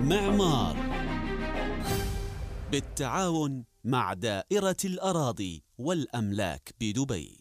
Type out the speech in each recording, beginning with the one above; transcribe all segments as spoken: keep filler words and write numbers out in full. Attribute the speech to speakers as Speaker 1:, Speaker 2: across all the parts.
Speaker 1: معمار بالتعاون مع دائرة الأراضي والأملاك بدبي.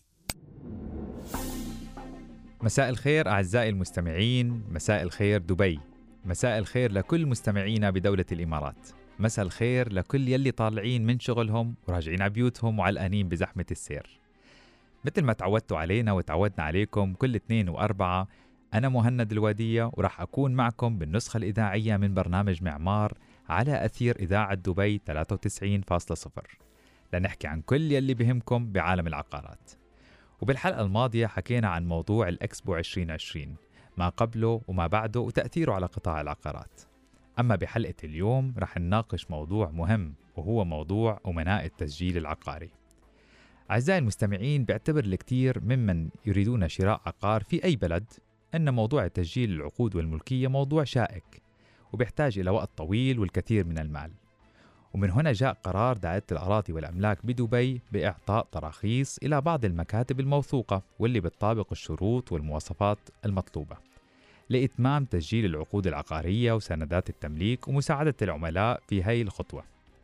Speaker 2: مساء الخير أعزائي المستمعين، مساء الخير دبي، مساء الخير لكل مستمعينا بدولة الإمارات، مساء الخير لكل يلي طالعين من شغلهم وراجعين على بيوتهم وعلقانين بزحمة السير. مثل ما تعودتوا علينا وتعودنا عليكم كل اثنين وأربعة، أنا مهند الودية وراح أكون معكم بالنسخة الإذاعية من برنامج معمار على أثير إذاعة دبي ثلاثة وتسعين فاصلة صفر لنحكي عن كل يلي بهمكم بعالم العقارات. وبالحلقة الماضية حكينا عن موضوع الإكسبو عشرين عشرين، ما قبله وما بعده وتأثيره على قطاع العقارات. أما بحلقة اليوم رح نناقش موضوع مهم، وهو موضوع أمناء التسجيل العقاري. أعزائي المستمعين، بيعتبر الكثير ممن يريدون شراء عقار في أي بلد أن موضوع تسجيل العقود والملكية موضوع شائك وبيحتاج إلى وقت طويل والكثير من المال. ومن هنا جاء قرار دائرة الأراضي والأملاك بدبي بإعطاء تراخيص إلى بعض المكاتب الموثوقة واللي بتطابق الشروط والمواصفات المطلوبة لإتمام تسجيل العقود العقارية وسندات التمليك ومساعدة العملاء في هاي الخطوة.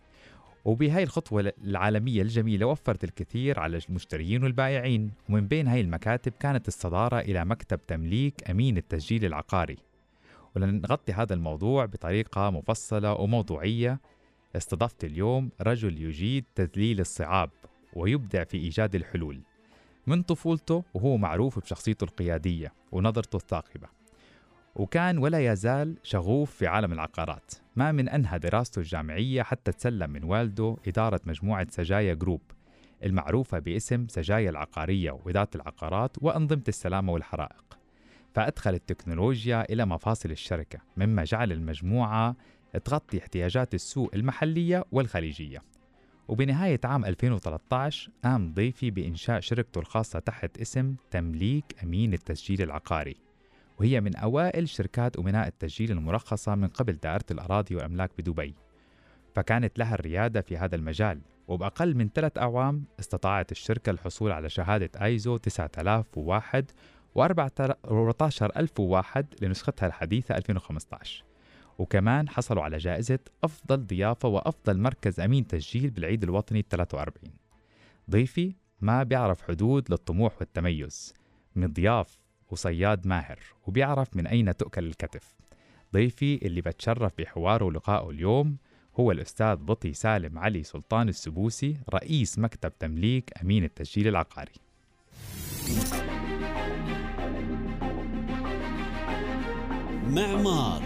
Speaker 2: وبهاي الخطوة العالمية الجميلة وفرت الكثير على المشترين والبائعين، ومن بين هاي المكاتب كانت الصدارة إلى مكتب تمليك أمين التسجيل العقاري. ولنغطي هذا الموضوع بطريقة مفصلة وموضوعية استضفت اليوم رجل يجيد تذليل الصعاب ويبدع في إيجاد الحلول. من طفولته وهو معروف بشخصيته القيادية ونظرته الثاقبة، وكان ولا يزال شغوف في عالم العقارات. ما من أنهى دراسته الجامعية حتى تسلم من والده إدارة مجموعة سجايا جروب المعروفة باسم سجايا العقارية وإدارة العقارات وأنظمة السلامة والحرائق، فأدخل التكنولوجيا إلى مفاصل الشركة، مما جعل المجموعة تغطي احتياجات السوق المحلية والخليجية. وبنهاية عام ألفين وثلاثة عشر قام ضيفي بإنشاء شركته الخاصة تحت اسم تمليك أمين التسجيل العقاري، وهي من أوائل شركات أمناء التسجيل المرخصة من قبل دائرة الأراضي والأملاك بدبي، فكانت لها الريادة في هذا المجال. وبأقل من ثلاث أعوام استطاعت الشركة الحصول على شهادة آيزو تسعة آلاف وواحد وأربعة عشر ألف وواحد لنسختها الحديثة ألفين وخمسة عشر، وكمان حصلوا على جائزة أفضل ضيافة وأفضل مركز أمين تسجيل بالعيد الوطني الثلاثة وأربعين. ضيفي ما بيعرف حدود للطموح والتميز، مضياف وصياد ماهر وبيعرف من أين تؤكل الكتف. ضيفي اللي بتشرف بحواره ولقائه اليوم هو الأستاذ بطي سالم علي سلطان السبوسي، رئيس مكتب تمليك أمين التسجيل العقاري.
Speaker 1: معمار.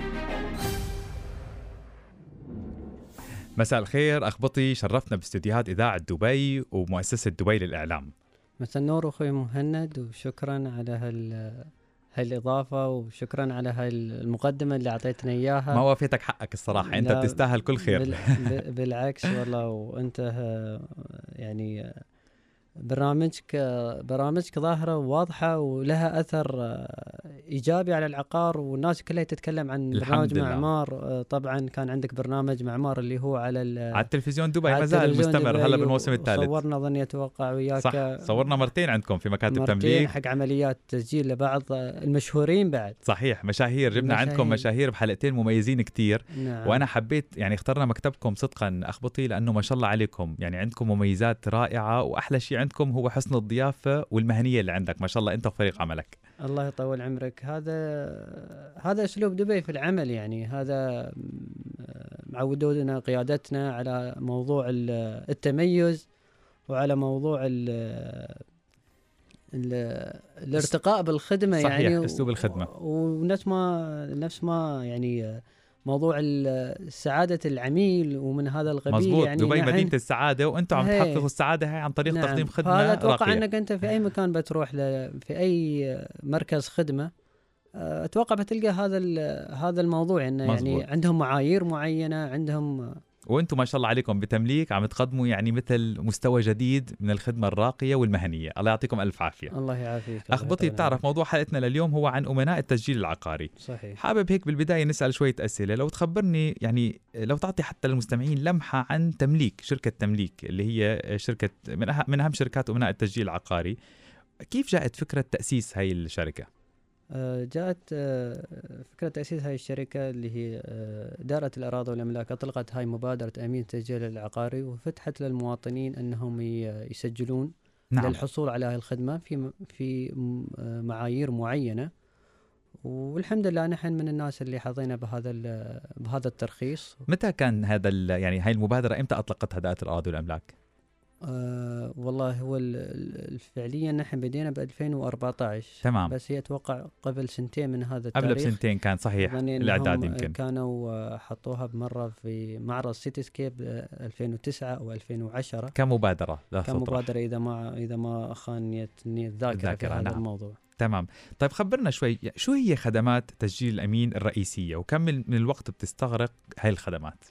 Speaker 2: مساء الخير أخ بطي، شرفنا باستديوهات إذاعة دبي ومؤسسة دبي للإعلام.
Speaker 3: مساء النور أخوي مهند، وشكرا على هال هالإضافة وشكرا على هالمقدمة اللي أعطيتنا إياها.
Speaker 2: ما وافيتك حقك الصراحة، أنت بتستاهل كل خير.
Speaker 3: بال... بالعكس والله، وأنت يعني برنامجك برامجك ظاهرة وواضحة ولها أثر إيجابي على العقار، والناس كلها تتكلم عن برنامج معمار. طبعا كان عندك برنامج معمار اللي هو على
Speaker 2: على التلفزيون دبي، ما زال مستمر هلا بالموسم الثالث.
Speaker 3: صورنا ظني أتوقع وياك،
Speaker 2: صح، صورنا مرتين عندكم في مكاتب
Speaker 3: مرتين
Speaker 2: تمليك
Speaker 3: حق عمليات تسجيل لبعض المشهورين بعد.
Speaker 2: صحيح، مشاهير جبنا مشاهير. عندكم مشاهير بحلقتين مميزين كتير.
Speaker 3: نعم.
Speaker 2: وأنا حبيت يعني اخترنا مكتبكم صدقا أخبطي لأنه ما شاء الله عليكم، يعني عندكم مميزات رائعة، وأحلى شيء عندكم هو حسن الضيافة والمهنية اللي عندك. ما شاء الله أنت وفريق عملك.
Speaker 3: الله يطول عمرك. هذا هذا أسلوب دبي في العمل، يعني هذا معودونا قيادتنا على موضوع التميز وعلى موضوع ال ال الارتقاء بالخدمة.
Speaker 2: صحيح،
Speaker 3: يعني
Speaker 2: أسلوب الخدمة،
Speaker 3: ونفس ما نفس ما يعني موضوع سعادة العميل ومن هذا القبيل.
Speaker 2: مزبوط.
Speaker 3: يعني
Speaker 2: دبي
Speaker 3: نحن
Speaker 2: مدينة السعادة، وأنتم عم تحققوا السعادة هاي عن طريق
Speaker 3: نعم.
Speaker 2: تقديم خدمة راقية.
Speaker 3: أتوقع أنك أنت في أي مكان بتروح ل... في أي مركز خدمة، أتوقع بتلقى هذا هذا الموضوع، إنه يعني عندهم معايير معينة عندهم.
Speaker 2: وانتم ما شاء الله عليكم بتمليك عم تقدموا يعني مثل مستوى جديد من الخدمة الراقية والمهنية. الله يعطيكم ألف عافية.
Speaker 3: الله يعافيك.
Speaker 2: أخ بطي، بتعرف موضوع حلقتنا لليوم هو عن أمناء التسجيل العقاري.
Speaker 3: صحيح.
Speaker 2: حابب هيك بالبداية نسأل شوية أسئلة، لو تخبرني يعني لو تعطي حتى للمستمعين لمحة عن تمليك، شركة تمليك اللي هي شركة من أهم شركات أمناء التسجيل العقاري. كيف جاءت فكرة تأسيس هاي الشركة؟
Speaker 3: آه، جاءت آه، فكرة تأسيس هاي الشركة اللي هي آه، إدارة الأراضي والأملاك أطلقت هاي مبادرة أمين التسجيل العقاري، وفتحت للمواطنين أنهم ي- يسجلون
Speaker 2: نعم.
Speaker 3: للحصول على هاي الخدمة في م- في م- آه، معايير معينة. والحمد لله نحن من الناس اللي حظينا بهذا ال- بهذا الترخيص.
Speaker 2: متى كان هذا ال- يعني هاي المبادرة إمتى أطلقتها دائرة الأراضي والأملاك؟
Speaker 3: آه والله هو ال- ال- فعليا نحن بدينا ب ألفين وأربعة عشر.
Speaker 2: تمام.
Speaker 3: بس هي اتوقع قبل سنتين من هذا التاريخ.
Speaker 2: قبل بسنتين كان صحيح
Speaker 3: أظن إنهم
Speaker 2: الإعداد يمكن.
Speaker 3: كانوا آه، حطوها بمرة في معرض سيتي سكيب آه، ألفين وتسعة أو ألفين وعشرة
Speaker 2: كمبادرة لا تطرح.
Speaker 3: كمبادرة إذا ما إذا ما خانتني الذاكرة في
Speaker 2: الذاكرة،
Speaker 3: هذا
Speaker 2: نعم.
Speaker 3: الموضوع.
Speaker 2: تمام. طيب خبرنا شوي، شو هي خدمات تسجيل الأمين الرئيسية وكم من من الوقت بتستغرق هاي الخدمات؟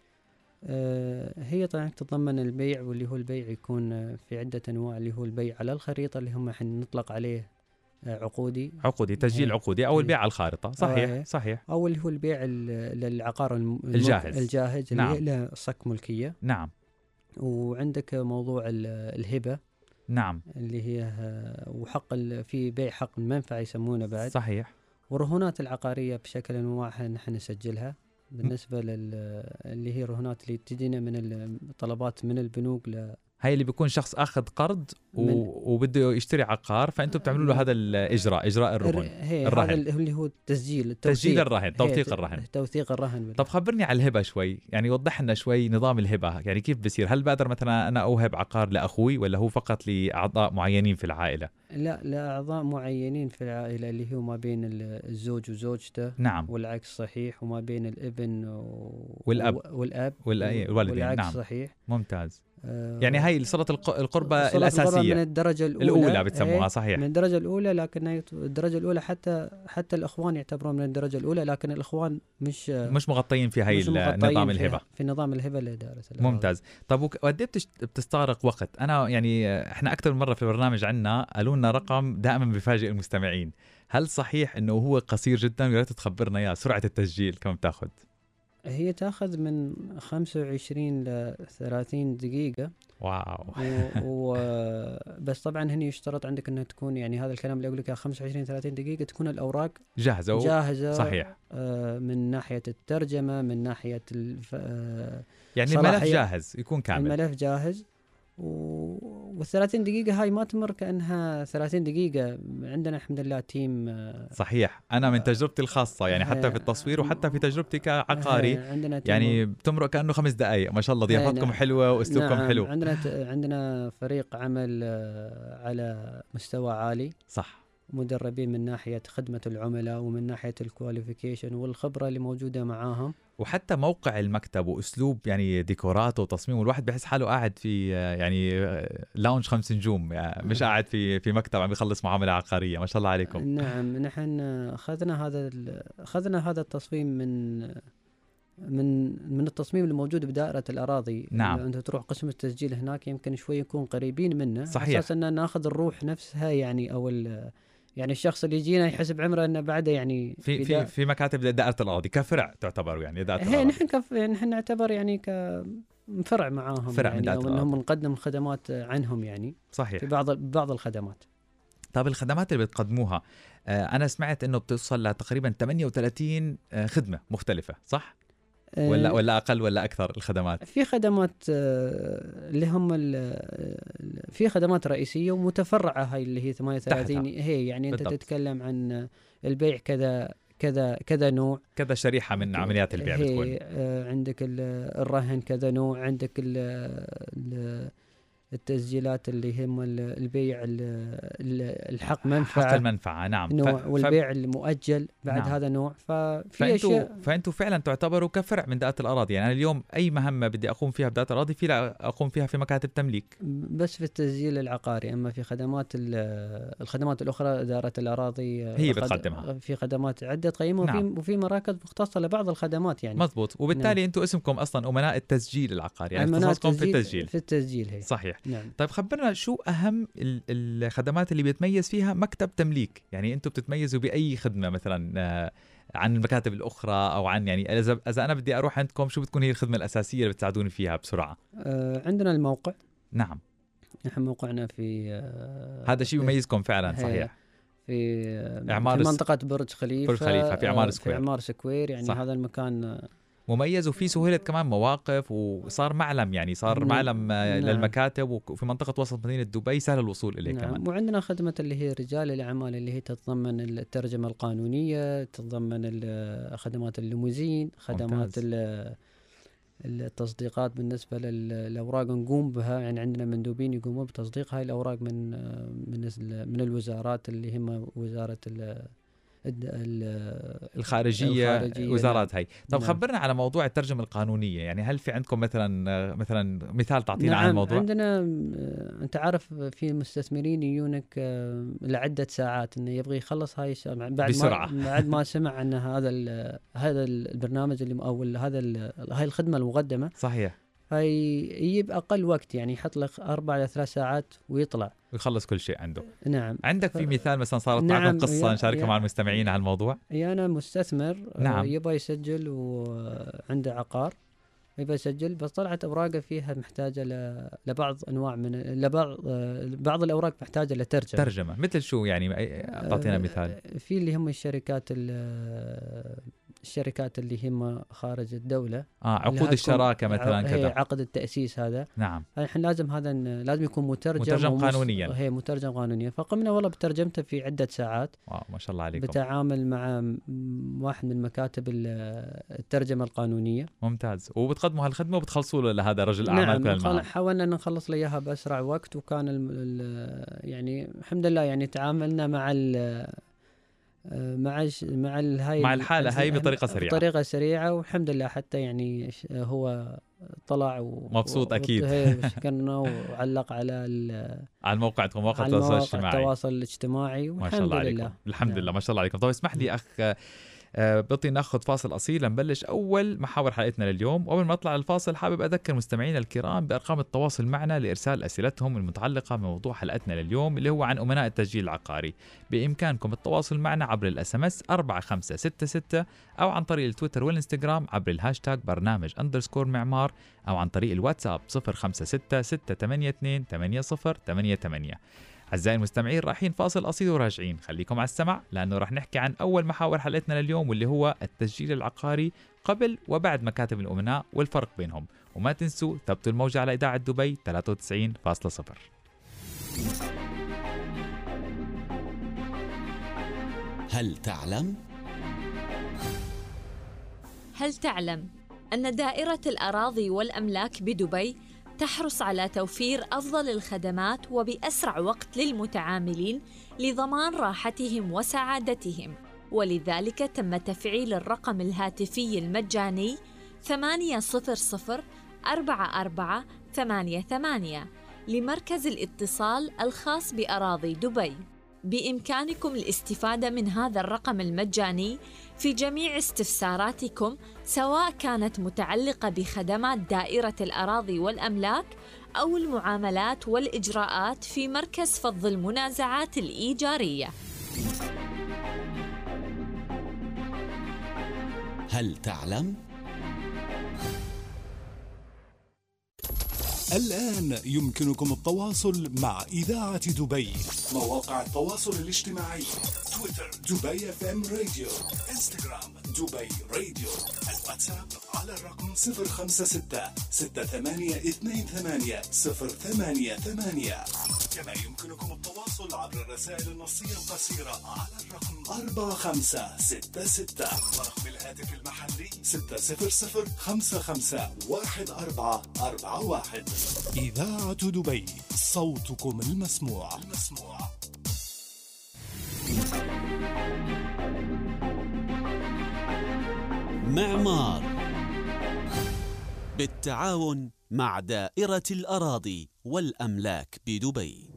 Speaker 3: آه، هي طبعا تتضمن البيع، واللي هو البيع يكون آه، في عدة أنواع، اللي هو البيع على الخريطة اللي هم احنا نطلق عليه آه، عقودي
Speaker 2: عقودي، تسجيل
Speaker 3: إيه.
Speaker 2: عقودي أو البيع على الخارطة. صحيح
Speaker 3: إيه.
Speaker 2: صحيح.
Speaker 3: أو اللي هو البيع ال- للعقار الم-
Speaker 2: الجاهز.
Speaker 3: الجاهز اللي
Speaker 2: نعم.
Speaker 3: له صك ملكية.
Speaker 2: نعم
Speaker 3: وعندك موضوع ال- الهبة
Speaker 2: نعم
Speaker 3: اللي هي آه، وحق ال- في بيع حق المنفعة يسمونه بعد.
Speaker 2: صحيح.
Speaker 3: والرهونات العقارية بشكل أنواع نحن نسجلها بالنسبة لل اللي هي الرهونات اللي تجينا من الطلبات من البنوك ل
Speaker 2: هاي اللي بيكون شخص أخذ قرض و...
Speaker 3: من-
Speaker 2: وبده يشتري عقار، فأنتم بتعملوا له هذا الإجراء، إجراء الرهن.
Speaker 3: هي
Speaker 2: الرهن.
Speaker 3: هذا اللي هو التسجيل التوثيق.
Speaker 2: تسجيل الرهن، توثيق
Speaker 3: هي
Speaker 2: الرهن.
Speaker 3: توثيق الرهن بالله.
Speaker 2: طب خبرني على الهبة شوي، يعني وضح لنا شوي نظام الهبة، يعني كيف بصير؟ هل بقدر مثلا أنا أوهب عقار لأخوي ولا هو فقط لأعضاء معينين في العائلة؟
Speaker 3: لا لأعضاء معينين في العائلة، اللي هو ما بين ال- الزوج وزوجته،
Speaker 2: نعم.
Speaker 3: والعكس صحيح، وما بين الابن و...
Speaker 2: والأب.
Speaker 3: و... والأب
Speaker 2: والأ- والوالدين،
Speaker 3: والعكس
Speaker 2: نعم.
Speaker 3: صحيح.
Speaker 2: ممتاز.
Speaker 3: آه،
Speaker 2: يعني هاي صلة الق- القربة
Speaker 3: صلة القربة
Speaker 2: الأساسية
Speaker 3: من الدرجة الأولى,
Speaker 2: الأولى بتسموها.
Speaker 3: إيه،
Speaker 2: صحيح.
Speaker 3: من الدرجة الأولى، لكن يت- الدرجة الأولى حتى حتى الإخوان يعتبرون من الدرجة الأولى، لكن الإخوان مش
Speaker 2: مش مغطيين في هاي
Speaker 3: مش
Speaker 2: ال-
Speaker 3: مغطيين
Speaker 2: نظام
Speaker 3: في-
Speaker 2: الهبة.
Speaker 3: في نظام الهبة لإدارة الأراضي.
Speaker 2: ممتاز. طب وك- وقد ايه بتشت- بتستغرق وقت؟ انا يعني احنا اكثر من مره في البرنامج عنا قالوا لنا رقم دائما بفاجئ المستمعين، هل صحيح انه هو قصير جدا؟ ويا ريت تخبرنا اياه، سرعه التسجيل كم بتاخذ؟
Speaker 3: هي تاخذ من خمسة وعشرين ل ثلاثين دقيقة.
Speaker 2: واو.
Speaker 3: و... و... بس طبعا هني يشترط عندك انها تكون، يعني هذا الكلام اللي اقول لك خمسة وعشرين ثلاثين دقيقة تكون الاوراق
Speaker 2: جاهزه و...
Speaker 3: جاهزة.
Speaker 2: صحيح.
Speaker 3: آه من ناحية الترجمة، من ناحية الف... آه
Speaker 2: يعني
Speaker 3: صلاحية.
Speaker 2: الملف جاهز يكون كامل.
Speaker 3: الملف جاهز. و... والثلاثين دقيقة هاي ما تمر كأنها ثلاثين دقيقة. عندنا الحمد لله تيم. آه
Speaker 2: صحيح. انا من تجربتي الخاصه يعني حتى في التصوير وحتى في تجربتي كعقاري
Speaker 3: آه عندنا تيم
Speaker 2: يعني بتمرق كانه خمس دقائق. ما شاء الله ضيافتكم
Speaker 3: نعم.
Speaker 2: حلوه واسلوبكم
Speaker 3: نعم.
Speaker 2: حلو.
Speaker 3: عندنا ت... عندنا فريق عمل آه على مستوى عالي،
Speaker 2: صح.
Speaker 3: مدربين من ناحية خدمة العملاء ومن ناحية الكواليفيكيشن والخبرة اللي موجودة معاهم.
Speaker 2: وحتى موقع المكتب واسلوب يعني ديكوراته وتصميمه، الواحد بحس حاله قاعد في يعني لاونج خمس نجوم، يعني مش قاعد في في مكتب عم يخلص معامله عقاريه. ما شاء الله عليكم.
Speaker 3: نعم. نحن اخذنا هذا اخذنا هذا التصميم من من من التصميم الموجود بدائرة الأراضي.
Speaker 2: نعم.
Speaker 3: أنت تروح قسم التسجيل هناك يمكن شوي يكون قريبين منه.
Speaker 2: صحيح.
Speaker 3: أساس أن ناخذ الروح نفسها، يعني أو يعني الشخص اللي يجينا يحسب عمره انه بعده يعني
Speaker 2: في في في مكاتب دائرة الأراضي كفرع تعتبر يعني دائرة
Speaker 3: هي
Speaker 2: الأراضي.
Speaker 3: نحن كف نحن نعتبر يعني كفرع معاهم،
Speaker 2: فرع
Speaker 3: يعني
Speaker 2: من
Speaker 3: او
Speaker 2: دائرة
Speaker 3: انهم نقدم خدمات عنهم يعني
Speaker 2: صحيح
Speaker 3: في بعض بعض الخدمات.
Speaker 2: طب الخدمات اللي بتقدموها آه أنا سمعت إنه بتوصل لتقريبا ثمانية وثلاثين آه خدمة مختلفة، صح؟ ولا ولا أقل ولا أكثر الخدمات؟
Speaker 3: في خدمات اللي هم في خدمات رئيسية ومتفرعة، هاي اللي هي ثمانية وثلاثين هي يعني
Speaker 2: بالضبط.
Speaker 3: أنت تتكلم عن البيع كذا كذا كذا نوع،
Speaker 2: كذا شريحة من عمليات البيع بتكون.
Speaker 3: هي عندك الرهن كذا نوع، عندك ال ال التسجيلات اللي هم البيع الحق منفعة
Speaker 2: حق المنفعة نعم
Speaker 3: نوع،
Speaker 2: ف...
Speaker 3: والبيع المؤجل بعد
Speaker 2: نعم.
Speaker 3: هذا نوع. ففي
Speaker 2: فأنتوا
Speaker 3: أشياء
Speaker 2: فأنتوا فعلا تعتبروا كفرع من دائرة الأراضي. يعني أنا اليوم أي مهمة بدي أقوم فيها بدائرة الأراضي في لا أقوم فيها في مكاتب تمليك
Speaker 3: بس في التسجيل العقاري، أما في خدمات الخدمات الأخرى إدارة الأراضي
Speaker 2: هي بتقدمها.
Speaker 3: في خدمات عدة قيمة وفي,
Speaker 2: نعم.
Speaker 3: وفي مراكز مختصة لبعض الخدمات يعني.
Speaker 2: مزبوط. وبالتالي
Speaker 3: نعم.
Speaker 2: أنتوا اسمكم أصلا أمناء التسجيل العقاري، يعني اختصاصكم في التسجيل.
Speaker 3: في التسجيل هي.
Speaker 2: صحيح.
Speaker 3: نعم.
Speaker 2: طيب خبرنا شو أهم الخدمات اللي بيتميز فيها مكتب تمليك؟ يعني أنتوا بتتميزوا بأي خدمة مثلا عن المكاتب الأخرى، أو عن يعني إذا إذا أنا بدي أروح عندكم شو بتكون هي الخدمة الأساسية اللي بتساعدوني فيها بسرعة؟
Speaker 3: آه عندنا الموقع.
Speaker 2: نعم.
Speaker 3: نحن موقعنا في آه
Speaker 2: هذا شيء يميزكم فعلا. صحيح.
Speaker 3: في,
Speaker 2: إعمار
Speaker 3: في منطقة برج خليفة,
Speaker 2: برج خليفة في إعمار سكوير,
Speaker 3: في إعمار سكوير يعني. صح. هذا المكان
Speaker 2: مميز وفي سهولة كمان مواقف, وصار معلم يعني صار نعم. معلم نعم. للمكاتب, وفي منطقة وسط مدينة دبي سهل الوصول إليه نعم. كمان.
Speaker 3: وعندنا خدمة اللي هي رجال الأعمال اللي هي تتضمن الترجمة القانونية, تتضمن خدمات الليموزين, خدمات التصديقات بالنسبة للأوراق نقوم بها. يعني عندنا مندوبين يقومون بتصديق هاي الأوراق من من من الوزارات اللي هم وزارة
Speaker 2: الخارجية, الخارجية وزارات هاي. طب نعم. خبرنا على موضوع الترجمة القانونية, يعني هل في عندكم مثلا مثلا مثال تعطينا
Speaker 3: نعم
Speaker 2: عن الموضوع؟
Speaker 3: عندنا أنت عارف في مستثمرين يجونك لعدة ساعات إنه يبغى يخلص هاي بعد
Speaker 2: بسرعة.
Speaker 3: ما بعد ما سمع أن هذا هذا البرنامج اللي أو هذا هاي الخدمة المقدمة
Speaker 2: صحيح,
Speaker 3: فيجيب أقل وقت, يعني يحط لك أربع إلى ثلاث ساعات ويطلع
Speaker 2: ويخلص كل شيء عنده.
Speaker 3: نعم.
Speaker 2: عندك في مثال مثلا صارت
Speaker 3: نعم.
Speaker 2: معكم قصة نشاركها مع المستمعين على الموضوع؟
Speaker 3: أنا مستثمر
Speaker 2: نعم.
Speaker 3: يبغى يسجل وعنده عقار يبغى يسجل, بس طلعت أوراقه فيها محتاجة لبعض أنواع من لبعض بعض الأوراق محتاجة لترجمة.
Speaker 2: ترجمة مثل شو يعني؟ أعطينا مثال.
Speaker 3: في اللي هم الشركات الشركات اللي هم خارج الدولة,
Speaker 2: آه عقود الشراكة مثلا كذا,
Speaker 3: عقد التأسيس هذا.
Speaker 2: نعم.
Speaker 3: الحين لازم هذا لازم يكون مترجم,
Speaker 2: مترجم قانونيا.
Speaker 3: هي مترجم قانونيا, فقمنا والله بترجمته في عدة ساعات.
Speaker 2: واو ما شاء الله عليكم.
Speaker 3: بتعامل مع واحد من مكاتب الترجمة القانونية.
Speaker 2: ممتاز. وبتقدموا هالخدمة وبتخلصوا له لهذا رجل أعمال.
Speaker 3: نعم. حاولنا أن نخلص له إياها بأسرع وقت, وكان ال ال يعني الحمد لله يعني تعاملنا مع ال مع مع الهاي
Speaker 2: مع الحالة هاي بطريقة سريعة
Speaker 3: بطريقة سريعة والحمد لله. حتى يعني هو طلع
Speaker 2: مبسوط أكيد
Speaker 3: وشكرنا وعلق على
Speaker 2: على الموقعكم مواقع التواصل الاجتماعي
Speaker 3: التواصل الاجتماعي
Speaker 2: ما شاء الله
Speaker 3: لله.
Speaker 2: عليكم. الحمد لله. ما شاء الله عليكم. طيب اسمح لي أخ أه بطي ناخذ فاصل أصيل لنبلش أول محاور حلقتنا لليوم. وقبل ما نطلع الفاصل حابب أذكر مستمعينا الكرام بأرقام التواصل معنا لإرسال أسئلتهم المتعلقة بموضوع حلقتنا لليوم اللي هو عن أمناء التسجيل العقاري. بإمكانكم التواصل معنا عبر الأس ام اس أربعة خمسة ستة ستة أو عن طريق التويتر والإنستغرام عبر الهاشتاج برنامج أندرسكور معمار أو عن طريق الواتساب صفر خمسة ستة ستة ثمانية اثنين ثمانية صفر ثمانية ثمانية. أعزائي المستمعين رايحين فاصل أصيل وراجعين, خليكم على السمع لأنه راح نحكي عن أول محاور حلقتنا لليوم واللي هو التسجيل العقاري قبل وبعد مكاتب الأمناء والفرق بينهم. وما تنسوا ثبتوا الموجة على إذاعة دبي ثلاثة وتسعين فاصلة صفر.
Speaker 1: هل تعلم؟
Speaker 4: هل تعلم أن دائرة الأراضي والأملاك بدبي تحرص على توفير أفضل الخدمات وبأسرع وقت للمتعاملين لضمان راحتهم وسعادتهم، ولذلك تم تفعيل الرقم الهاتفي المجاني ثمانية صفر صفر أربعة أربعة ثمانية ثمانية لمركز الاتصال الخاص بأراضي دبي. بإمكانكم الاستفادة من هذا الرقم المجاني في جميع استفساراتكم سواء كانت متعلقة بخدمات دائرة الأراضي والأملاك أو المعاملات والإجراءات في مركز فض المنازعات الإيجارية.
Speaker 1: هل تعلم؟
Speaker 5: الآن يمكنكم التواصل مع إذاعة دبي. مواقع التواصل الاجتماعي: تويتر دبي اف ام راديو، انستغرام دبي راديو، الواتساب على الرقم صفر خمسة ستة ستة ثمانية اثنين ثمانية صفر ثمانية ثمانية. كما يمكنكم التواصل عبر الرسائل النصية القصيرة على الرقم أربعة خمسة ستة ستة، ورقم الهاتف المحلي ستة صفر صفر خمسة خمسة واحد أربعة أربعة واحد. إذاعة دبي، صوتكم المسموع. المسموع.
Speaker 1: معمار بالتعاون مع دائرة الأراضي والأملاك بدبي.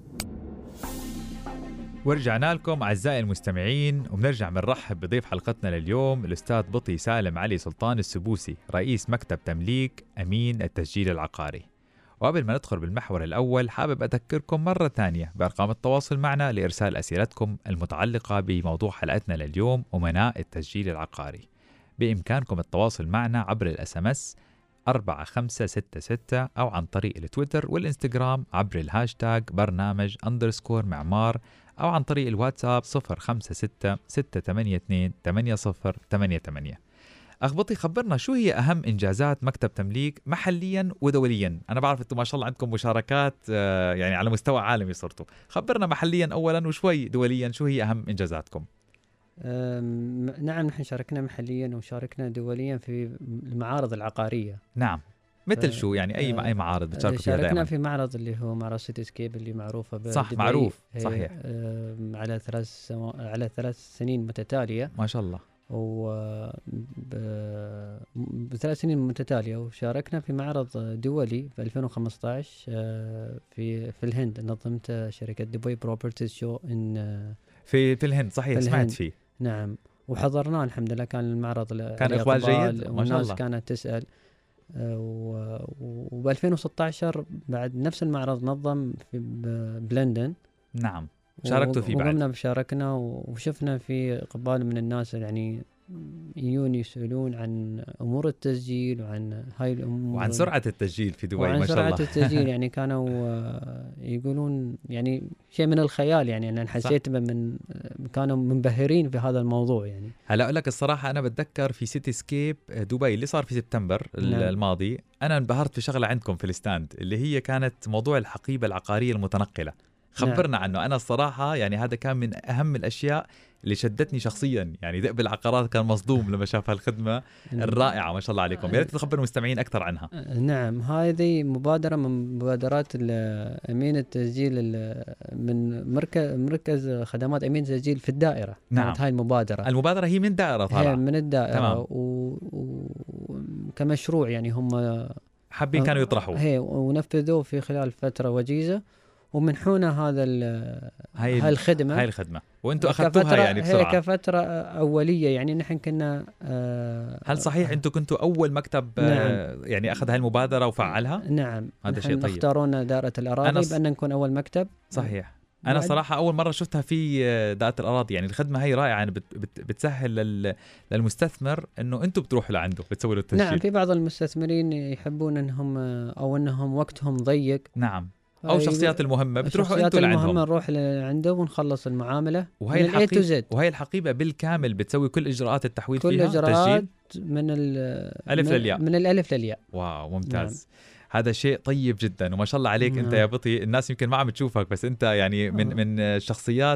Speaker 2: ورجعنا لكم أعزائي المستمعين، وبنرجع بنرحب بضيف حلقتنا لليوم الأستاذ بطي سالم علي سلطان السبوسي، رئيس مكتب تمليك أمين التسجيل العقاري. وقبل ما ندخل بالمحور الأول حابب أذكركم مرة ثانية بأرقام التواصل معنا لإرسال أسئلتكم المتعلقة بموضوع حلقتنا لليوم أمناء التسجيل العقاري. بإمكانكم التواصل معنا عبر الأس ام اس أربعة خمسة ستة ستة أو عن طريق التويتر والإنستغرام عبر الهاشتاج برنامج أندرسكور معمار أو عن طريق الواتساب صفر خمسة ستة ستة ثمانية اثنين ثمانية صفر ثمانية ثمانية. أخبطي خبرنا شو هي أهم إنجازات مكتب تمليك محليا ودوليا؟ أنا بعرف أنتم ما شاء الله عندكم مشاركات يعني على مستوى عالمي صرتوا، خبرنا محليا أولا وشوي دوليا شو هي أهم إنجازاتكم؟
Speaker 3: نعم، نحن شاركنا محليا وشاركنا دوليا في المعارض العقارية.
Speaker 2: نعم، مثل شو يعني أي أي معارض بتشاركوا فيها دائما؟
Speaker 3: شاركنا في معرض اللي هو معرض سيتي سكيب اللي معروفة بدبي.
Speaker 2: صح، معروف صحيح.
Speaker 3: على ثلاث سمو... على ثلاث سنين متتالية
Speaker 2: ما شاء الله،
Speaker 3: و ب... بثلاث سنين متتالية. وشاركنا في معرض دولي في ألفين وخمسة عشر في في الهند، نظمت شركة دبي بروبرتيز شو إن في
Speaker 2: في الهند. صحيح، في سمعت فيه.
Speaker 3: نعم، وحضرناه الحمد لله. كان المعرض
Speaker 2: كان إقبال جيد ما شاء الله،
Speaker 3: كانت تسأل. وب ألفين وستة عشر بعد نفس المعرض نظم في بلندن.
Speaker 2: نعم، شاركتوا فيه بعد.
Speaker 3: وقمنا بشاركنا وشفنا في إقبال من الناس، يعني يجون يسألون عن أمور التسجيل وعن هاي الأمور
Speaker 2: وعن سرعة التسجيل في دبي ما شاء الله.
Speaker 3: وعن سرعة التسجيل يعني كانوا يقولون يعني شيء من الخيال، يعني أنا حسيت من كانوا منبهرين في هذا الموضوع. يعني
Speaker 2: هلا أقول لك الصراحة، أنا بتذكر في سيتي سكيب دبي اللي صار في سبتمبر نعم. الماضي، أنا انبهرت في شغلة عندكم في الستاند اللي هي كانت موضوع الحقيبة العقارية المتنقلة. خبرنا نعم. عنه. أنا الصراحة يعني هذا كان من أهم الأشياء اللي شدتني شخصيا، يعني ذئب العقارات كان مصدوم لما شاف هالخدمة الرائعة ما شاء الله عليكم. يا ريت تخبر المستمعين أكثر عنها.
Speaker 3: نعم، هذه مبادرة من مبادرات أمين التسجيل من مركز مركز خدمات أمين التسجيل في الدائرة.
Speaker 2: نعم،
Speaker 3: هاي المبادرة
Speaker 2: المبادرة هي من الدائرة طالعة.
Speaker 3: هي من الدائرة وكمشروع و... يعني هم
Speaker 2: حابين كانوا يطرحوا
Speaker 3: هي ونفذوه في خلال فترة وجيزة، ومنحونا هذا هاي, هاي الخدمة
Speaker 2: هاي الخدمة وانتم أخذتوها يعني بسرعة.
Speaker 3: هي كفترة أولية، يعني نحن كنا آه
Speaker 2: هل صحيح أنتم كنتوا أول مكتب آه
Speaker 3: نعم.
Speaker 2: يعني أخذ هاي المبادرة وفعلها؟
Speaker 3: نعم،
Speaker 2: هذا شيء طيب.
Speaker 3: اختارونا دائرة الأراضي ص... بأن نكون أول مكتب.
Speaker 2: صحيح. أنا بعد... صراحة أول مرة شفتها في دائرة الأراضي، يعني الخدمة هي رائعة، يعني بت... بت... بتسهل لل... للمستثمر إنه أنتم بتروحوا لعنده بتسوي له التسجيل.
Speaker 3: نعم، في بعض المستثمرين يحبون إنهم أو إنهم وقتهم ضيق.
Speaker 2: نعم، أو شخصيات المهمة بتروحوا أنتوا لعندهم.
Speaker 3: المهمة نروح لعنده ونخلص المعاملة.
Speaker 2: وهي الحقيبة وهي الحقيبة بالكامل بتسوي كل إجراءات التحويل
Speaker 3: كل
Speaker 2: فيها.
Speaker 3: كل إجراءات من الألف
Speaker 2: للياء.
Speaker 3: من الألف للياء.
Speaker 2: واو، ممتاز. نعم. هذا شيء طيب جدا وما شاء الله عليك. نعم. أنت يا بطي، الناس يمكن ما عم تشوفك بس أنت يعني من من الشخصيات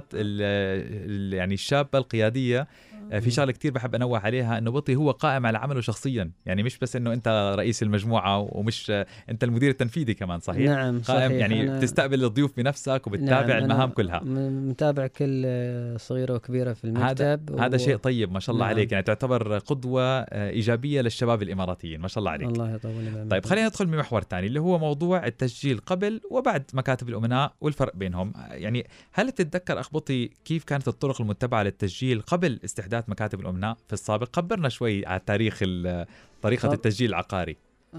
Speaker 2: يعني الشابة القيادية. في شغله كتير بحب انوه عليها، انه بطي هو قائم على عمله شخصيا، يعني مش بس انه انت رئيس المجموعه ومش انت المدير التنفيذي كمان. صحيح.
Speaker 3: نعم،
Speaker 2: قائم
Speaker 3: صحيح.
Speaker 2: يعني بتستقبل الضيوف بنفسك وبتتابع. نعم، المهام كلها،
Speaker 3: متابع كل صغيره وكبيره في المكتب.
Speaker 2: هذا, و... هذا شيء طيب ما شاء الله. نعم. عليك، يعني تعتبر قدوه ايجابيه للشباب الاماراتيين ما شاء الله عليك.
Speaker 3: الله يطول بعمرك.
Speaker 2: طيب خلينا ندخل بمحور ثاني اللي هو موضوع التسجيل قبل وبعد مكاتب الامناء والفرق بينهم. يعني هل تتذكر اخبطي كيف كانت الطرق المتبعه للتسجيل قبل استحداث مكاتب الامناء في السابق؟ خبرنا شوي على تاريخ طريقة التسجيل العقاري.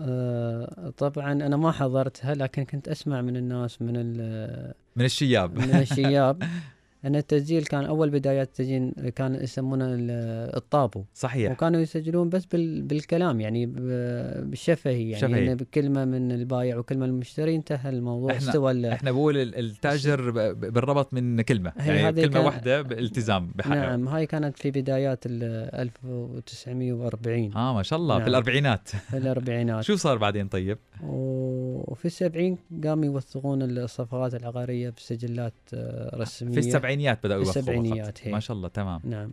Speaker 3: آه طبعا أنا ما حضرتها، لكن كنت أسمع من الناس من
Speaker 2: من الشياب
Speaker 3: من الشياب أن التسجيل كان أول بدايات التسجيل كان يسمونه الطابو.
Speaker 2: صحيح.
Speaker 3: وكانوا يسجلون بس بالكلام، يعني بالشفهي، يعني
Speaker 2: شفهي.
Speaker 3: بكلمة من البايع وكلمة من المشتري انتهى الموضوع.
Speaker 2: احنا
Speaker 3: استوى
Speaker 2: احنا بقول التاجر بالربط من كلمة، يعني كلمة كان... واحدة بالالتزام بحقه.
Speaker 3: نعم، هاي كانت في بدايات ألف وتسعمية وأربعين.
Speaker 2: اه ما شاء الله. نعم. في الأربعينات.
Speaker 3: في الأربعينات.
Speaker 2: شو صار بعدين طيب؟
Speaker 3: وفي السبعين قاموا يوثقون الصفقات العقارية بسجلات رسمية.
Speaker 2: في السبعينيات بدأوا يوثقوا.
Speaker 3: السبعينيات
Speaker 2: ما شاء الله. تمام.
Speaker 3: نعم.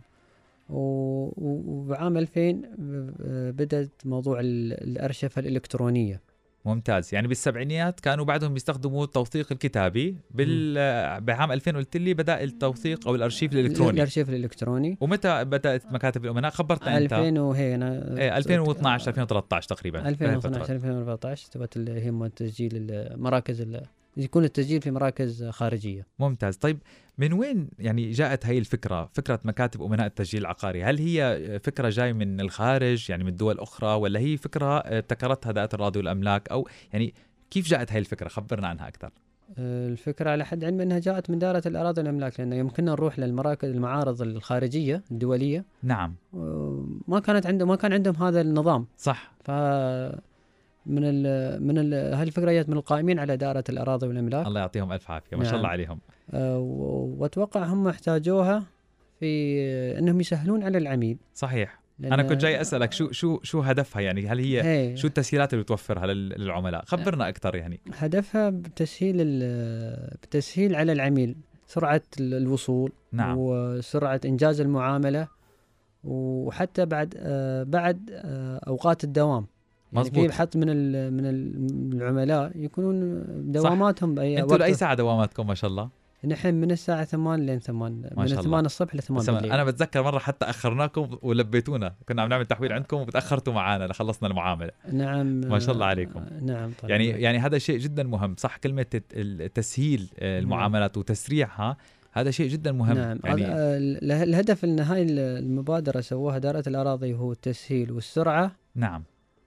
Speaker 3: وبعام ألفين بدأت موضوع الأرشفة الإلكترونية.
Speaker 2: ممتاز. يعني بالسبعينيات كانوا بعدهم بيستخدموا التوثيق الكتابي. بال بعام ألفين قلت لي بدأ التوثيق أو الأرشيف الإلكتروني.
Speaker 3: الأرشيف الإلكتروني.
Speaker 2: ومتى بدأت مكاتب الأمناء؟ خبرتنا أنت.
Speaker 3: ألفين وهي أنا
Speaker 2: ايه ألفين واثناشر ألفين وثلاثة عشر تقريبا.
Speaker 3: ألفين واثناشر ألفين وأربعة عشر تبت اللي هي تسجيل المراكز يكون التسجيل في مراكز خارجية.
Speaker 2: ممتاز. طيب من وين يعني جاءت هاي الفكرة، فكرة مكاتب أمناء التسجيل العقاري؟ هل هي فكرة جاي من الخارج يعني من دول أخرى، ولا هي فكرة ابتكرتها دائرة الأراضي والأملاك، أو يعني كيف جاءت هاي الفكرة؟ خبرنا عنها أكثر.
Speaker 3: الفكرة على حد علم أنها جاءت من دائرة الأراضي والأملاك، لأنه يمكننا نروح للمراكز المعارض الخارجية الدولية.
Speaker 2: نعم.
Speaker 3: ما كانت عنده ما كان عندهم هذا النظام.
Speaker 2: صح.
Speaker 3: ف من ال من ال هذه الفكرة جت من القائمين على دائرة الأراضي والأملاك.
Speaker 2: الله يعطيهم ألف عافية، ما شاء
Speaker 3: نعم.
Speaker 2: الله عليهم.
Speaker 3: آه وأتوقع هم احتاجوها في أنهم يسهلون على العميل.
Speaker 2: صحيح. أنا كنت جاي أسألك شو شو شو هدفها، يعني هل هي
Speaker 3: هي
Speaker 2: شو التسهيلات اللي بتوفرها للعملاء؟ خبرنا أكثر. يعني
Speaker 3: هدفها بتسهيل بتسهيل على العميل، سرعة الوصول.
Speaker 2: نعم.
Speaker 3: وسرعة إنجاز المعاملة، وحتى بعد آه بعد آه أوقات الدوام. يعني في بحط من من العملاء يكونون دواماتهم بأي
Speaker 2: وقت. أنتوا لأي ساعة دواماتكم ما شاء الله؟
Speaker 3: نحن من الساعة ثمان لين ثمان، من ثمان الصبح لثمان بالليل.
Speaker 2: أنا بتذكر مرة حتى أخرناكم ولبيتونا، كنا عم نعمل تحويل عندكم وبتأخرتوا معانا لخلصنا المعاملة.
Speaker 3: نعم
Speaker 2: ما شاء الله عليكم.
Speaker 3: نعم طبعا.
Speaker 2: يعني يعني هذا شيء جدا مهم، صح؟ كلمة التسهيل المعاملات وتسريعها هذا شيء جدا مهم.
Speaker 3: نعم.
Speaker 2: يعني
Speaker 3: الهدف النهائي المبادرة سووها دائرة الأراضي هو التسهيل والسرعة.
Speaker 2: نعم.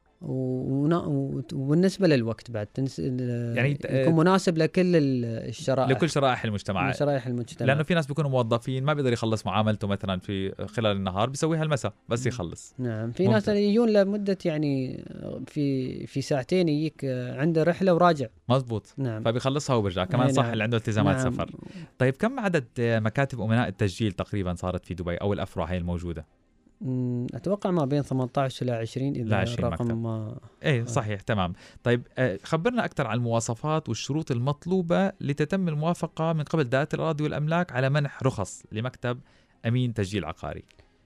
Speaker 3: وبالنسبة للوقت بعد تنس...
Speaker 2: يعني
Speaker 3: يكون مناسب لكل الشرائح،
Speaker 2: لكل شرائح المجتمع.
Speaker 3: شرائح المجتمع،
Speaker 2: لأنه في ناس بيكونوا موظفين ما بيقدر يخلص معاملته مثلا في خلال النهار، بيسويها المساء بس يخلص.
Speaker 3: نعم. في ناس يجون لمدة يعني في في ساعتين يجيك عنده رحلة وراجع.
Speaker 2: مظبوط.
Speaker 3: نعم.
Speaker 2: فبيخلصها وبرجع كمان. صح.
Speaker 3: نعم.
Speaker 2: اللي عنده التزامات
Speaker 3: نعم.
Speaker 2: سفر. طيب كم عدد مكاتب أمناء التسجيل تقريبا صارت في دبي أو الأفرع هي الموجودة؟
Speaker 3: أتوقع ما بين ثمانية عشر إلى عشرين إذا الرقم ما...
Speaker 2: إيه صحيح. تمام. طيب خبرنا أكثر عن المواصفات والشروط المطلوبة لتتم الموافقة من قبل دائرة الأراضي والأملاك على منح رخص لمكتب أمين تسجيل عقاري.